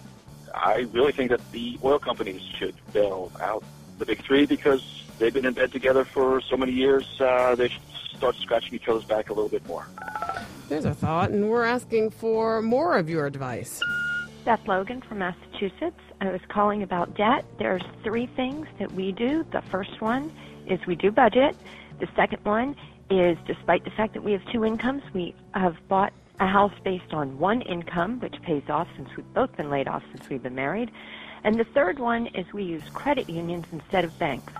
I really think that the oil companies should bail out the big three because they've been in bed together for so many years. They should start scratching each other's back a little bit more. There's a thought, and we're asking for more of your advice. Beth Logan from Massachusetts. I was calling about debt. There's three things that we do. The first one is we do budget. The second one is, despite the fact that we have two incomes, we have bought a house based on one income, which pays off since we've both been laid off since we've been married. And the third one is we use credit unions instead of banks.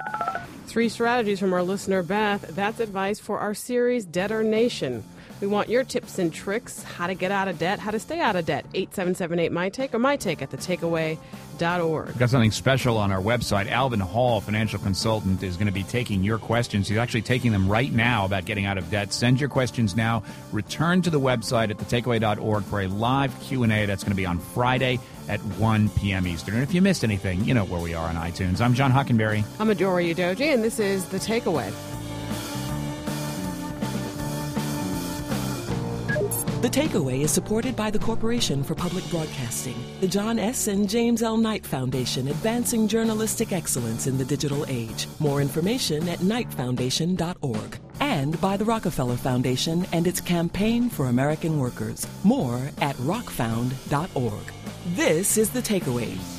3 strategies from our listener, Beth. That's advice for our series, Debtor Nation. We want your tips and tricks, how to get out of debt, how to stay out of debt. 877-8-MY-TAKE or MyTake at thetakeaway.org. We've got something special on our website. Alvin Hall, financial consultant, is going to be taking your questions. He's actually taking them right now about getting out of debt. Send your questions now. Return to the website at thetakeaway.org for a live Q&A. That's going to be on Friday at 1 p.m. Eastern. And if you missed anything, you know where we are on iTunes. I'm John Hockenberry. I'm Adora Udoji, and this is The Takeaway. The Takeaway is supported by the Corporation for Public Broadcasting, the John S. and James L. Knight Foundation, advancing journalistic excellence in the digital age. More information at knightfoundation.org. And by the Rockefeller Foundation and its Campaign for American Workers. More at rockfound.org. This is The Takeaway.